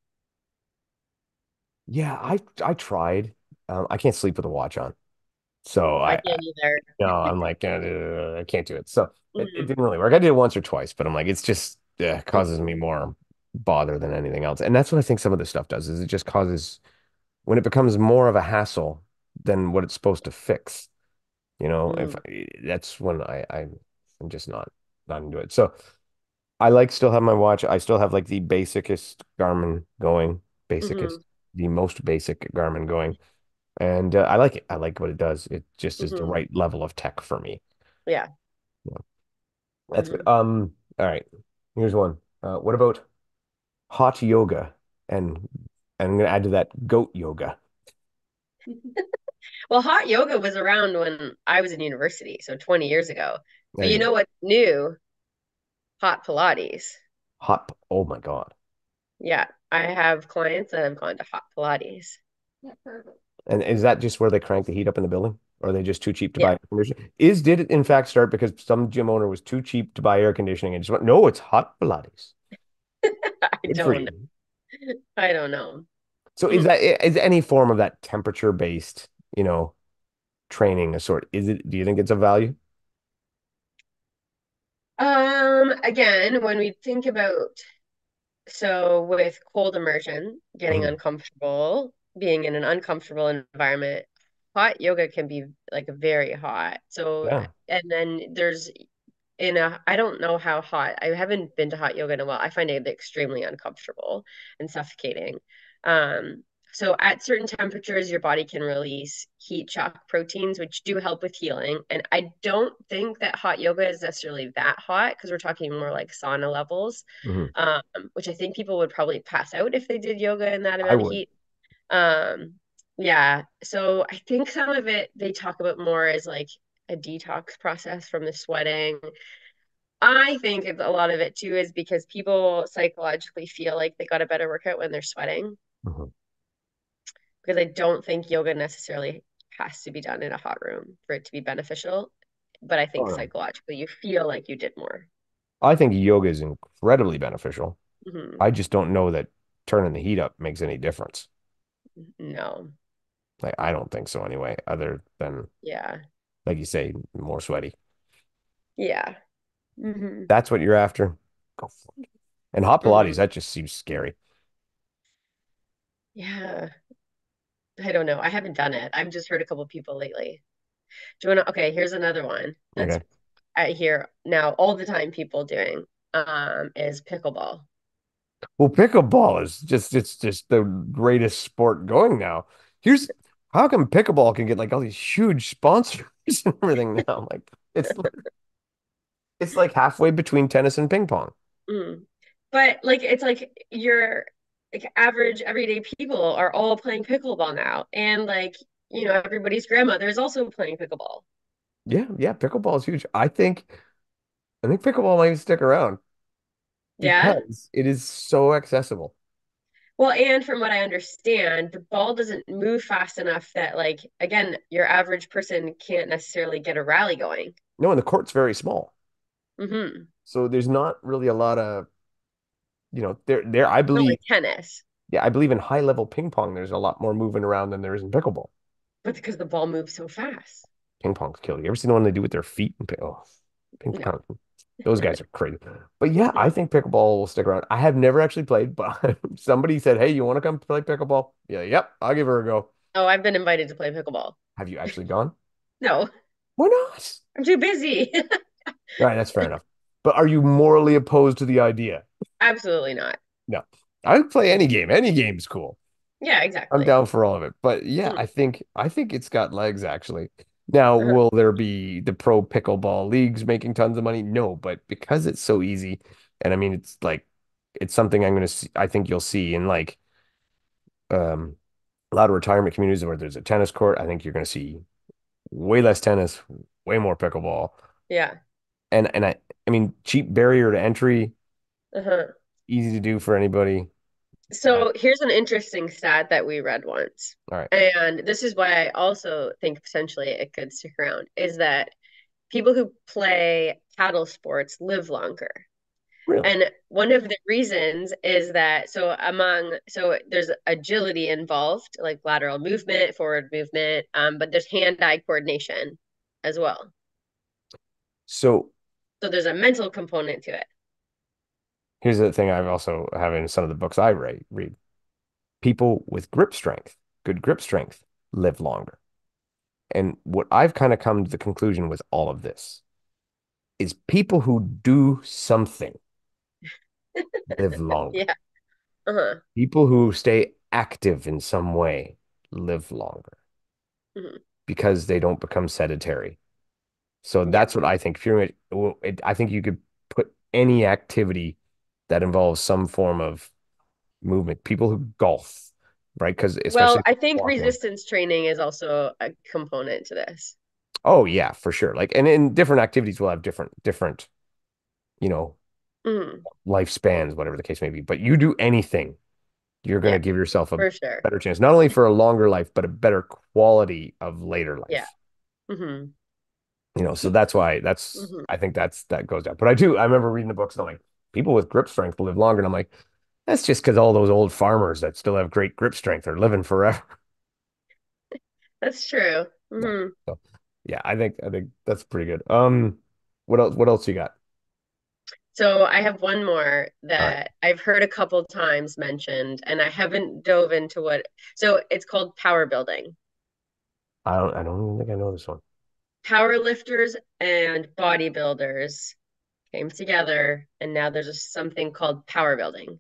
Yeah, I I tried. Um, I can't sleep with a watch on. So I I, I can't either. no, I'm like uh, I can't do it. So it, it Mhm. didn't really work. I did it once or twice, but I'm like it's just uh, causes me more bother than anything else. And that's what I think some of this stuff does is it just causes when it becomes more of a hassle than what it's supposed to fix. You know, if Mhm. that's when I, I I'm just not not into it. So I like still have my watch. I still have like the basicest Garmin going, basicest, Mhm. the most basic Garmin going, and uh, I like it. I like what it does. It just is the Mhm. right level of tech for me. Yeah. Yeah, that's good. Mhm. Um, all right. Here's one. Uh, what about hot yoga? And, and I'm gonna add to that goat yoga. Well, hot yoga was around when I was in university, so twenty years ago. There But you you know go. what's new? Hot Pilates. Hot. Oh my God. Yeah, I have clients that have gone to hot Pilates. Yeah, perfect. And is that just where they crank the heat up in the building? Or are they just too cheap to buy Yeah, air conditioning? Is did it in fact start because some gym owner was too cheap to buy air conditioning and just went, no, it's hot Pilates. I Good for don't know. you. I don't know. So is that is any form of that temperature based, you know, training a sort? Is it? Do you think it's of value? Um, again, when we think about so with cold immersion, getting Mhm. uncomfortable, being in an uncomfortable environment, hot yoga can be like very hot. So, Yeah. and then there's in a, I don't know how hot, I haven't been to hot yoga in a while. I find it extremely uncomfortable and suffocating. Um, so at certain temperatures, your body can release heat shock proteins, which do help with healing. And I don't think that hot yoga is necessarily that hot because we're talking more like sauna levels, Mhm. um, which I think people would probably pass out if they did yoga in that I amount of would. heat. Um, yeah. So I think some of it they talk about more as like a detox process from the sweating. I think a lot of it too is because people psychologically feel like they got a better workout when they're sweating. Mhm. Because I don't think yoga necessarily has to be done in a hot room for it to be beneficial. But I Oh, think no. psychologically you feel like you did more. I think yoga is incredibly beneficial. Hmm. I just don't know that turning the heat up makes any difference. No. Like I don't think so anyway, other than Yeah. like you say, more sweaty. Yeah. Hmm. That's what you're after. Go for it. And hot Pilates, Hmm. that just seems scary. Yeah. I don't know. I haven't done it. I've just heard a couple people lately. Do you want to? Okay, here's another one that's Okay. I hear now all the time people doing um is pickleball. Well, pickleball is just it's just the greatest sport going now. Here's how come pickleball can get like all these huge sponsors and everything now? Like it's it's like halfway between tennis and ping pong. Mm. But like it's like your like average everyday people are all playing pickleball now. And like, you know, everybody's grandmother is also playing pickleball. Yeah, yeah, pickleball is huge. I think I think pickleball might even stick around Yeah. because it is so accessible. Well, and from what I understand, the ball doesn't move fast enough that like again, your average person can't necessarily get a rally going. No, and the court's very small. Hmm. So there's not really a lot of, you know, there there I Not believe, like tennis, yeah, I believe in high level ping pong, there's a lot more moving around than there is in pickleball. but because the ball moves so fast. Ping pong's killer. You ever seen the one they do with their feet? And oh, ping No. pong. Those guys are crazy. But yeah, I think pickleball will stick around. I have never actually played, but somebody said, "Hey, you want to come play pickleball?" Yeah, yep, I'll give her a go. Oh, I've been invited to play pickleball. Have you actually gone? No, Why not? I'm too busy. All right, that's fair enough. But are you morally opposed to the idea? Absolutely not. No. I would play any game. Any game's cool. Yeah, I'm exactly. down for all of it. But yeah, Mm. I think I think it's got legs actually. Now, Uh-huh. will there be the pro pickleball leagues making tons of money? No, but because it's so easy, and I mean it's like it's something I'm gonna see, I think you'll see in like um a lot of retirement communities where there's a tennis court. I think you're gonna see way less tennis, way more pickleball. Yeah. And and I I mean cheap barrier to entry, Uh-huh. easy to do for anybody. Uh, So here's an interesting stat that we read once. all right. And this is why I also think potentially it could stick around, is that people who play paddle sports live longer. Really? And one of the reasons is that so among so there's agility involved, like lateral movement, forward movement, um, but there's hand-eye coordination as well. So So there's a mental component to it. here's the thing I've also have in some of the books I read read. People with grip strength, good grip strength, live longer. And what I've kind of come to the conclusion with all of this is people who do something live longer. Yeah. Uh-huh. People who stay active in some way live longer Hmm. because they don't become sedentary. So Yeah. that's what I think. If you're, it, it, I think you could put any activity that involves some form of movement. People who golf, right? Because Well, especially I think walking. resistance training is also a component to this. Oh yeah, for sure. Like, and in different activities, we'll have different, different, you know, Hmm. lifespans, whatever the case may be. But you do anything, you're going Yeah, to give yourself a for sure. better chance, not only for a longer life, but a better quality of later Yeah. life. Hmm. You know, so that's why that's, Hmm. I think that's, that goes down. But I do, I remember reading the books and I'm like, people with grip strength live longer. And I'm like, that's just because all those old farmers that still have great grip strength are living forever. That's true. Yeah. Hmm. So, yeah, I think, I think that's pretty good. Um, what else, what else you got? So I have one more All right. that I've heard a couple times mentioned, and I haven't dove into what. So it's called power building. I don't, I don't even think I know this one. Power lifters and bodybuilders came together, and now there's a, something called power building.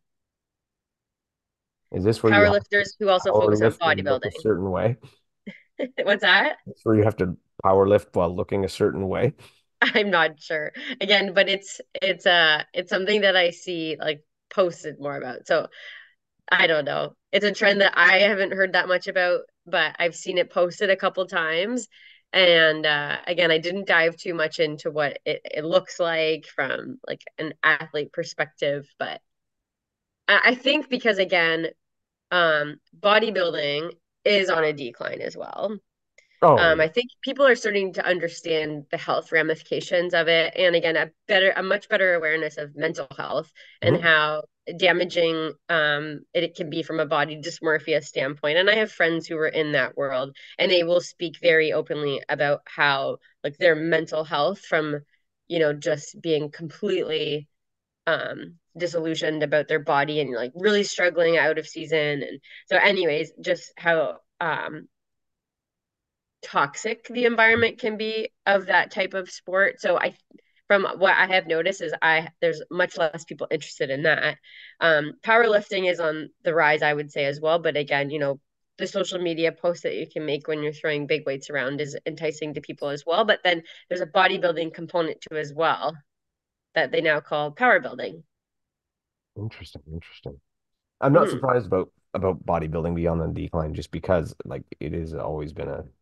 Is this where you Power have lifters who also power focus on lift and look a bodybuilding. certain way? What's that? That's where you have to power lift while looking a certain way. I'm not sure. Again, but it's it's uh it's something that I see like posted more about. So I don't know. It's a trend that I haven't heard that much about, but I've seen it posted a couple times. And uh, again, I didn't dive too much into what it, it looks like from like an athlete perspective, but I, I think because again, um, bodybuilding is on a decline as well. Oh, Um, yeah. I think people are starting to understand the health ramifications of it, and again, a better, a much better awareness of mental health and Mhm. how damaging um, it, it can be from a body dysmorphia standpoint. And I have friends who are in that world, and they will speak very openly about how like their mental health from, you know, just being completely um disillusioned about their body and like really struggling out of season. And so, anyways, just how um toxic the environment can be of that type of sport. So I from what I have noticed is I there's much less people interested in that. Um, powerlifting is on the rise, I would say as well. But again, you know, the social media posts that you can make when you're throwing big weights around is enticing to people as well. But then there's a bodybuilding component to as well that they now call power building. Interesting, interesting. I'm not Mm-hmm. surprised about about bodybuilding beyond the decline just because like it is always been a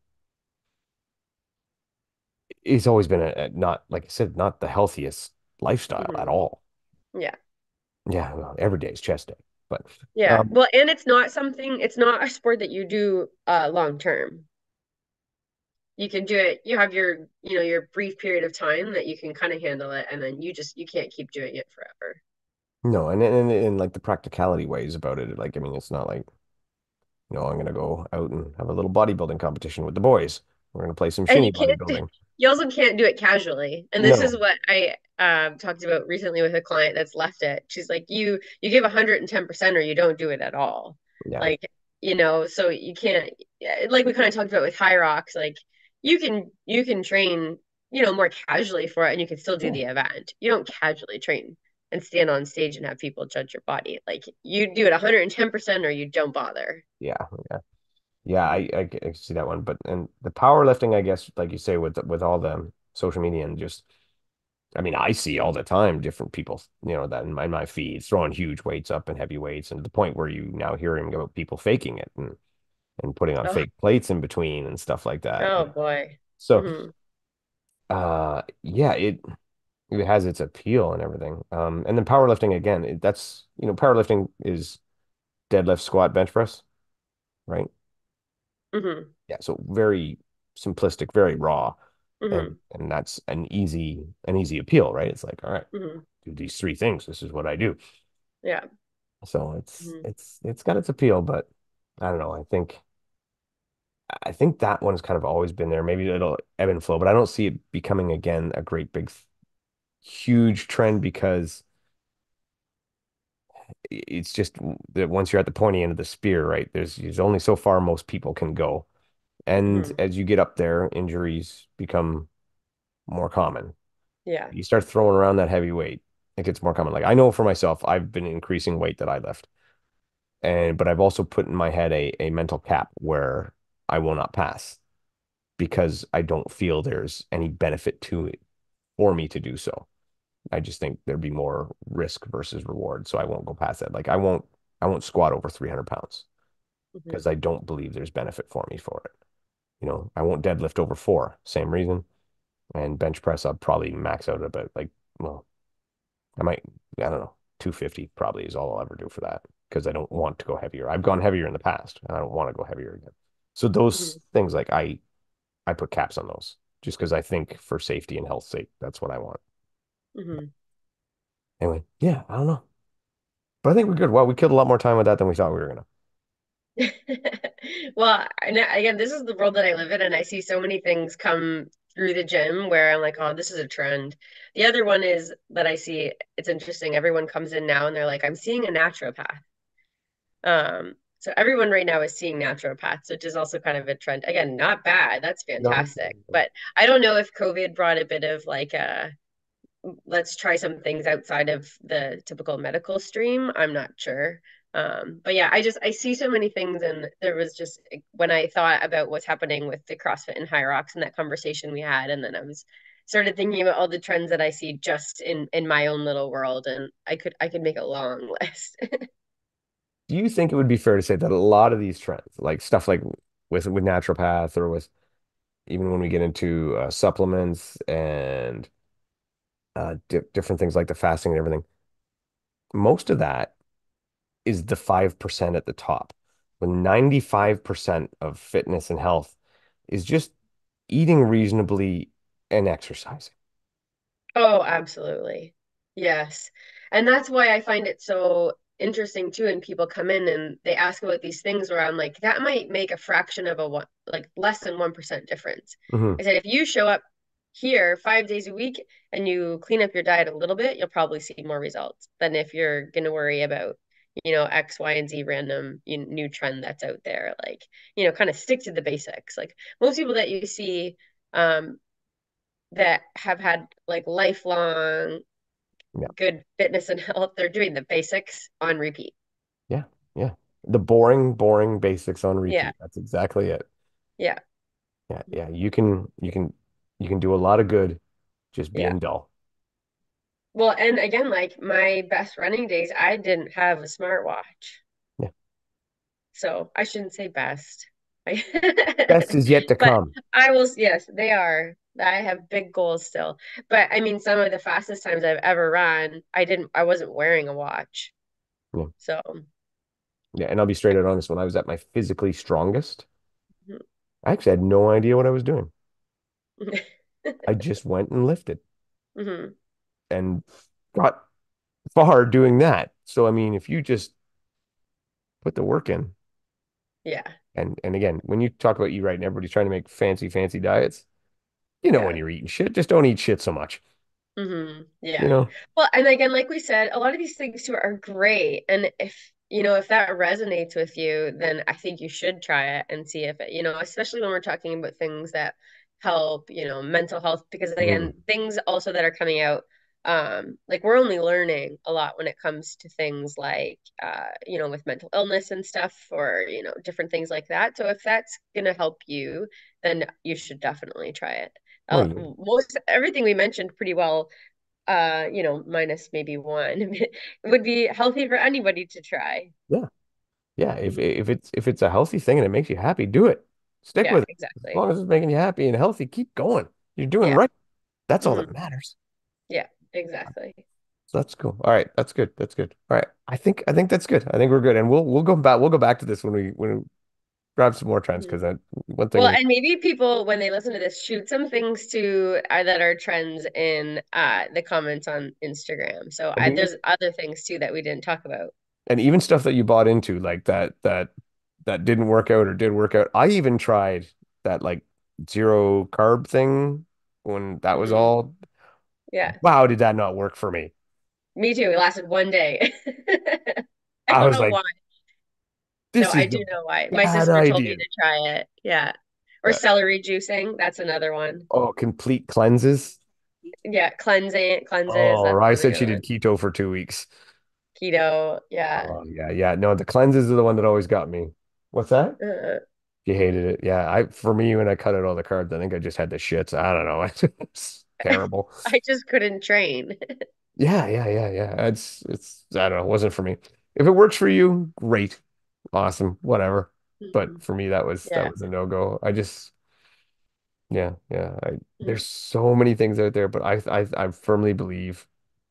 it's always been a, a not like I said, not the healthiest lifestyle at Mm-hmm. all. Yeah. Yeah, well, every day is chest day. But Yeah. um Well, and it's not something, it's not a sport that you do uh long term. You can do it. You have your, you know, your brief period of time that you can kind of handle it, and then you just you can't keep doing it forever. No, and and, and like the practicality ways about it. Like, I mean, it's not like, you know, I'm gonna go out and have a little bodybuilding competition with the boys. We're gonna play some And shinny you can't do, bodybuilding. you also can't do it casually. And this is No. what I um, talked about recently with a client that's left it. She's like, you you give one hundred ten percent or you don't do it at all. Yeah. Like, you know, so you can't, like we kind of talked about with High Rocks, like you can you can train, you know, more casually for it and you can still do Yeah. the event. You don't casually train and stand on stage and have people judge your body. Like you do it one hundred ten percent or you don't bother. Yeah. Yeah. Yeah, I, I I see that one. But and the powerlifting, I guess, like you say, with with all the social media and just, I mean, I see all the time different people, you know, that in my, my feeds throwing huge weights up and heavy weights, and to the point where you now hearing about people faking it and and putting on Oh, fake plates in between and stuff like that. oh And boy. so, Hmm. uh, yeah, it it has its appeal and everything. Um, and then powerlifting again, it, that's, you know, powerlifting is deadlift, squat, bench press, right? Hmm. Yeah, so very simplistic, very raw, and Hmm. and that's an easy an easy appeal, right? It's like, all right, Hmm. do these three things. This is what I do. Yeah. So it's Hmm. it's it's got its appeal, but I don't know. I think I think that one's kind of always been there. Maybe it'll ebb and flow, but I don't see it becoming again a great big huge trend because it's just that once you're at the pointy end of the spear, right? There's there's only so far most people can go. And Hmm. as you get up there, injuries become more common. Yeah. You start throwing around that heavy weight, it gets more common. Like I know for myself, I've been increasing weight that I lift. And but I've also put in my head a, a mental cap where I will not pass because I don't feel there's any benefit to it for me to do so. I just think there'd be more risk versus reward. So I won't go past that. Like I won't I won't squat over three hundred pounds Hmm. because I don't believe there's benefit for me for it. You know, I won't deadlift over four, same reason. And bench press, I'll probably max out about like, well, I might, I don't know, two fifty probably is all I'll ever do for that because I don't want to go heavier. I've gone heavier in the past and I don't want to go heavier again. So those Hmm. things, like I, I put caps on those just because I think for safety and health sake, that's what I want. Hmm. Anyway, yeah, I don't know. But I think we're good. Well, we killed a lot more time with that than we thought we were gonna. Well, and again, this is the world that I live in, and I see so many things come through the gym where I'm like, oh, this is a trend. The other one is that I see, it's interesting. Everyone comes in now and they're like, I'm seeing a naturopath. Um, so everyone right now is seeing naturopaths, which is also kind of a trend. Again, not bad. That's No. fantastic. But I don't know if COVID brought a bit of like a let's try some things outside of the typical medical stream. I'm not sure. Um, but yeah, I just I see so many things, and there was just when I thought about what's happening with the CrossFit and High Rocks and that conversation we had, and then I was started thinking about all the trends that I see just in in my own little world, and I could I could make a long list. Do you think it would be fair to say that a lot of these trends, like stuff like with with naturopath or with even when we get into uh, supplements and uh, di different things like the fasting and everything, most of that is the five percent at the top. When ninety-five percent of fitness and health is just eating reasonably and exercising. Oh, absolutely. Yes. And that's why I find it so interesting too. And people come in and they ask about these things where I'm like, that might make a fraction of a one, like less than one percent difference. Hmm. I said, if you show up here five days a week and you clean up your diet a little bit, you'll probably see more results than if you're going to worry about, you know, X, Y, and Z random you know, new trend that's out there. Like, you know, kind of stick to the basics. Like most people that you see, um, that have had like lifelong Yeah. good fitness and health, they're doing the basics on repeat. Yeah. Yeah. The boring, boring basics on Yeah. repeat. That's exactly it. Yeah. Yeah. Yeah. You can, you can, you can do a lot of good just Yeah. being dull. Well, and again, like my best running days, I didn't have a smartwatch. Yeah. So I shouldn't say best. Best is yet to But come. I will, yes, they are. I have big goals still. But I mean, some of the fastest times I've ever run, I didn't, I wasn't wearing a watch. Yeah. So, Yeah. And I'll be straight out honest. When I was at my physically strongest, I actually had no idea what I was doing. I just went and lifted Hmm. and got far doing that. So, I mean, if you just put the work in, Yeah. and and again, when you talk about eat right and everybody's trying to make fancy, fancy diets, you know when Yeah. you're eating shit, just don't eat shit so much. Hmm. You Yeah. know? Well, and again, like we said, a lot of these things too are great. And if, you know, if that resonates with you, then I think you should try it and see if it, you know, especially when we're talking about things that help, you know, mental health, because Mm. again, things also that are coming out, um, like we're only learning a lot when it comes to things like, uh, you know, with mental illness and stuff, or, you know, different things like that. So if that's gonna help you, then you should definitely try it. Well, Uh, you, most everything we mentioned pretty well, uh, you know, minus maybe one, would be healthy for anybody to try. yeah. Yeah, if Mhm. if it's if it's a healthy thing and it makes you happy, do it. Stick Yeah, with it. As exactly. long as it's making you happy and healthy, keep going. You're doing Yeah. right. That's all Hmm. that matters. Yeah, exactly. So that's cool. All right, that's good. That's good. All right. I think I think that's good. I think we're good. And we'll we'll go back we'll go back to this when we when we grab some more trends Mhm. because that one thing Well, we and maybe people, when they listen to this, shoot some things to uh, that are trends in uh, the comments on Instagram. So and I, even there's other things too that we didn't talk about. and even stuff that you bought into like that that that didn't work out or did work out. I even tried that like zero carb thing when that was Hmm. all. Yeah, Wow, did that not work for me? me too. It lasted one day. I I don't was know like, why. No, this I is do the know why. My bad sister told idea. me to try it. Yeah. Or Yeah. celery juicing. That's another one. Oh, complete cleanses. Yeah, cleansing, cleanses. Oh, That's I another said good she did one. keto for two weeks. Keto. Yeah. Oh, yeah, yeah. No, the cleanses are the one that always got me. What's that? Uh, You hated it. Yeah, I for me when I cut out all the carbs, I think I just had the shits. I don't know. It's terrible. I just couldn't train. Yeah, yeah, yeah, yeah. It's it's I don't know. It wasn't for me. If it works for you, great, awesome, whatever. But Mhm. for me, that was that Yeah. was a no-go. I just yeah, yeah. I Mhm. there's so many things out there, but I I I firmly believe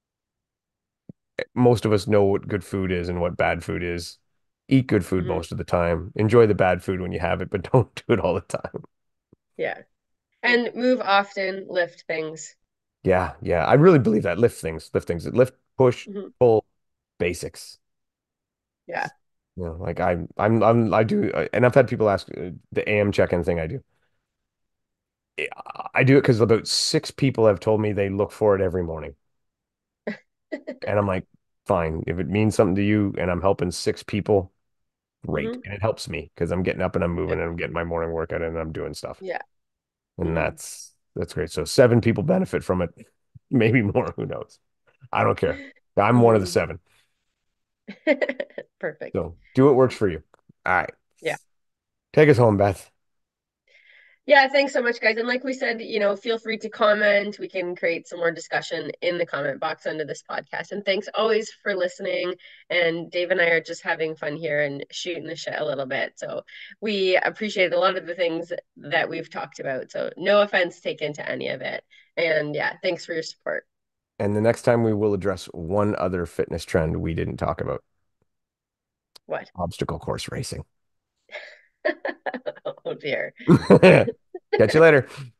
most of us know what good food is and what bad food is. Eat good food Mhm. most of the time. Enjoy the bad food when you have it, but don't do it all the time. Yeah. And move often, lift things. Yeah, yeah. I really believe that. Lift things, lift things, lift, push, Mhm. pull, basics. Yeah. You know, like I'm, I'm, I'm, I do, and I've had people ask uh, the A M check-in thing I do. I do it because about six people have told me they look for it every morning. And I'm like, fine. If it means something to you and I'm helping six people, great. Hmm. And it helps me because I'm getting up and I'm moving Yep. and I'm getting my morning workout and I'm doing stuff. Yeah. And Hmm. that's that's great. So seven people benefit from it, maybe more, who knows? I don't care. I'm one of the Hmm. seven. Perfect. So do what works for you. All right. Yeah. Take us home, Beth. Yeah, thanks so much, guys. And like we said, you know, feel free to comment. We can create some more discussion in the comment box under this podcast. And thanks always for listening. And Dave and I are just having fun here and shooting the shit a little bit. So we appreciate a lot of the things that we've talked about. So no offense taken to any of it. And yeah, thanks for your support. And the next time we will address one other fitness trend we didn't talk about, What? obstacle course racing. Oh dear. Catch you later.